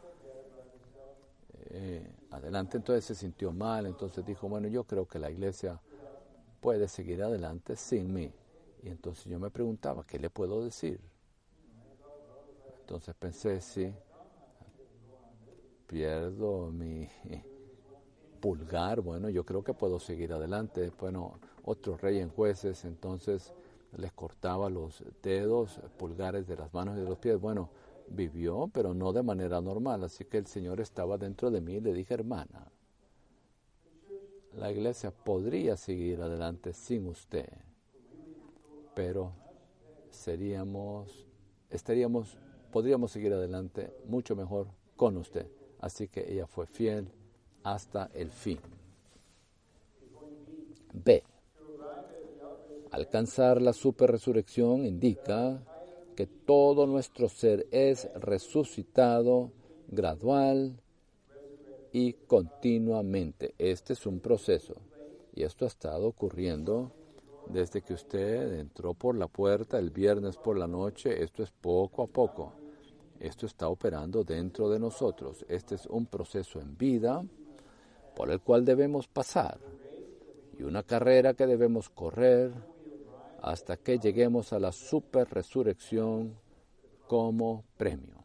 adelante, entonces se sintió mal, entonces dijo, bueno, yo creo que la iglesia puede seguir adelante sin mí. Y entonces yo me preguntaba, ¿qué le puedo decir? Entonces pensé, sí, pierdo mi pulgar, bueno, yo creo que puedo seguir adelante. Bueno, otro rey en Jueces, entonces les cortaba los dedos, pulgares de las manos y de los pies. Bueno, vivió, pero no de manera normal, así que el Señor estaba dentro de mí y le dije, hermana, la iglesia podría seguir adelante sin usted, pero podríamos seguir adelante mucho mejor con usted. Así que ella fue fiel hasta el fin. B. Alcanzar la superresurrección indica que todo nuestro ser es resucitado gradual y continuamente. Este es un proceso y esto ha estado ocurriendo desde que usted entró por la puerta el viernes por la noche. Esto es poco a poco. Esto está operando dentro de nosotros. Este es un proceso en vida por el cual debemos pasar y una carrera que debemos correr hasta que lleguemos a la superresurrección como premio.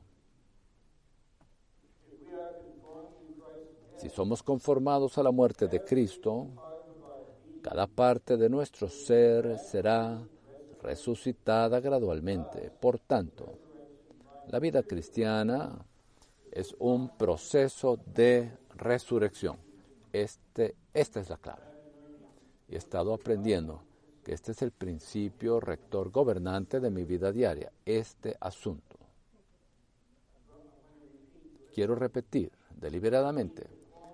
Si somos conformados a la muerte de Cristo, cada parte de nuestro ser será resucitada gradualmente. Por tanto, la vida cristiana es un proceso de resurrección. Esta es la clave. Y he estado aprendiendo que este es el principio rector gobernante de mi vida diaria, este asunto. Quiero repetir deliberadamente.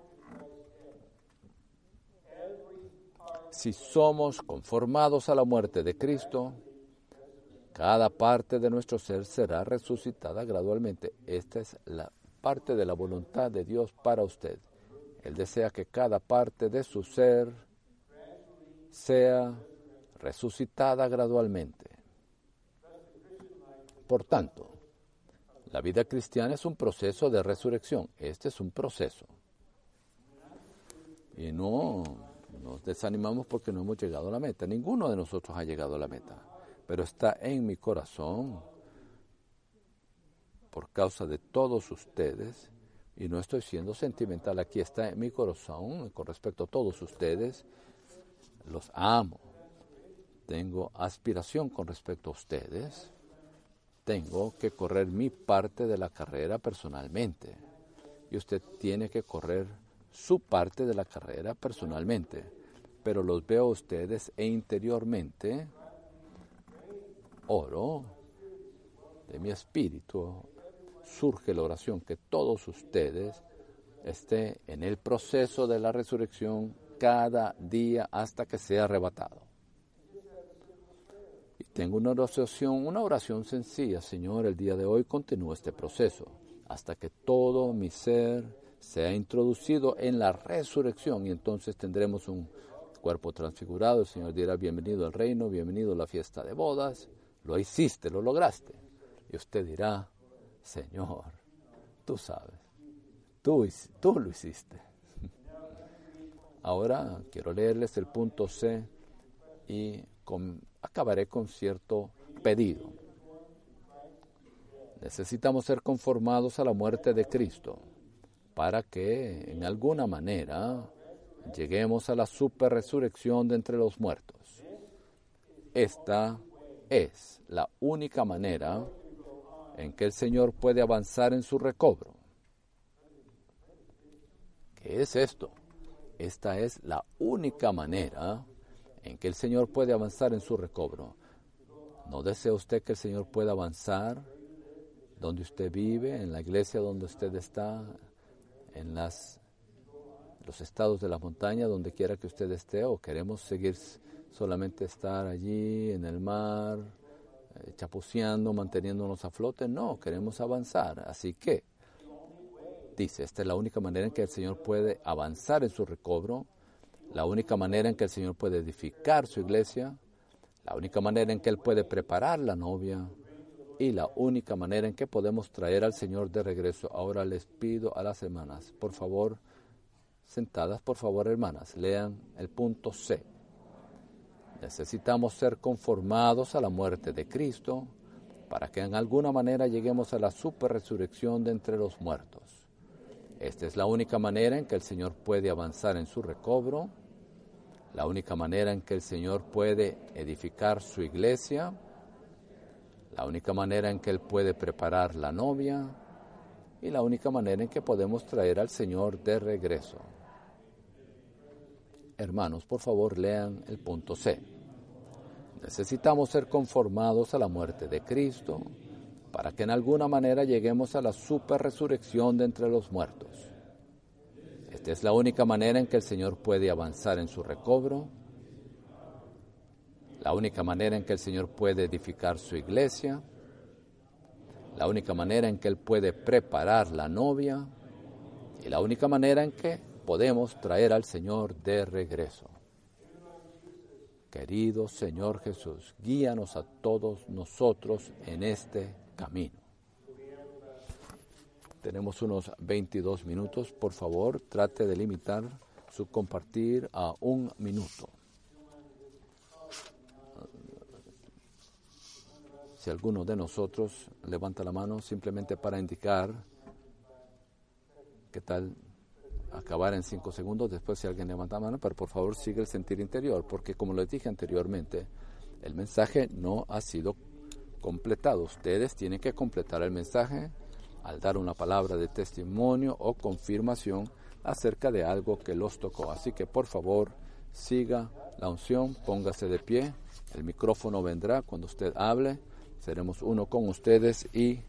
Si somos conformados a la muerte de Cristo, cada parte de nuestro ser será resucitada gradualmente. Esta es la parte de la voluntad de Dios para usted. Él desea que cada parte de su ser sea resucitada gradualmente. Por tanto, la vida cristiana es un proceso de resurrección. Este es un proceso. Y no nos desanimamos porque no hemos llegado a la meta. Ninguno de nosotros ha llegado a la meta. Pero está en mi corazón por causa de todos ustedes. Y no estoy siendo sentimental. Aquí está en mi corazón con respecto a todos ustedes. Los amo. Tengo aspiración con respecto a ustedes. Tengo que correr mi parte de la carrera personalmente. Y usted tiene que correr su parte de la carrera personalmente. Pero los veo a ustedes e interiormente oro de mi espíritu. Surge la oración que todos ustedes estén en el proceso de la resurrección cada día hasta que sea arrebatado. Y tengo una oración sencilla. Señor, el día de hoy continúa este proceso hasta que todo mi ser sea introducido en la resurrección y entonces tendremos un cuerpo transfigurado. El Señor dirá, bienvenido al reino, bienvenido a la fiesta de bodas. Lo hiciste, lo lograste. Y usted dirá, Señor, tú sabes, tú lo hiciste. Ahora quiero leerles el punto C y acabaré con cierto pedido. Necesitamos ser conformados a la muerte de Cristo para que en alguna manera lleguemos a la superresurrección de entre los muertos. Esta es la única manera en que el Señor puede avanzar en su recobro. ¿Qué es esto? Esta es la única manera en que el Señor puede avanzar en su recobro. ¿No desea usted que el Señor pueda avanzar donde usted vive, en la iglesia donde usted está, en los estados de la montaña, donde quiera que usted esté? ¿O queremos seguir solamente estar allí en el mar, chapuceando, manteniéndonos a flote? No, queremos avanzar. Así que, dice, esta es la única manera en que el Señor puede avanzar en su recobro, la única manera en que el Señor puede edificar su iglesia, la única manera en que Él puede preparar la novia y la única manera en que podemos traer al Señor de regreso. Ahora les pido a las hermanas, por favor, sentadas, por favor, hermanas, lean el punto C. Necesitamos ser conformados a la muerte de Cristo para que en alguna manera lleguemos a la superresurrección de entre los muertos. Esta es la única manera en que el Señor puede avanzar en su recobro, la única manera en que el Señor puede edificar su iglesia, la única manera en que Él puede preparar la novia y la única manera en que podemos traer al Señor de regreso. Hermanos, por favor, lean el punto C. Necesitamos ser conformados a la muerte de Cristo para que en alguna manera lleguemos a la superresurrección de entre los muertos. Esta es la única manera en que el Señor puede avanzar en su recobro, la única manera en que el Señor puede edificar su iglesia, la única manera en que Él puede preparar la novia y la única manera en que podemos traer al Señor de regreso. Querido Señor Jesús, guíanos a todos nosotros en este camino. Tenemos unos 22 minutos. Por favor, trate de limitar su compartir a 1 minuto. Si alguno de nosotros levanta la mano simplemente para indicar qué tal acabar en 5 segundos, después si alguien levanta la mano, pero por favor sigue el sentir interior, porque como les dije anteriormente, el mensaje no ha sido completado. Ustedes tienen que completar el mensaje al dar una palabra de testimonio o confirmación acerca de algo que los tocó. Así que por favor siga la unción, póngase de pie, el micrófono vendrá cuando usted hable, seremos uno con ustedes y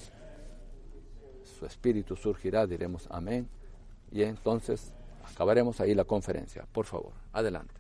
su espíritu surgirá, diremos amén. Y entonces acabaremos ahí la conferencia. Por favor, adelante.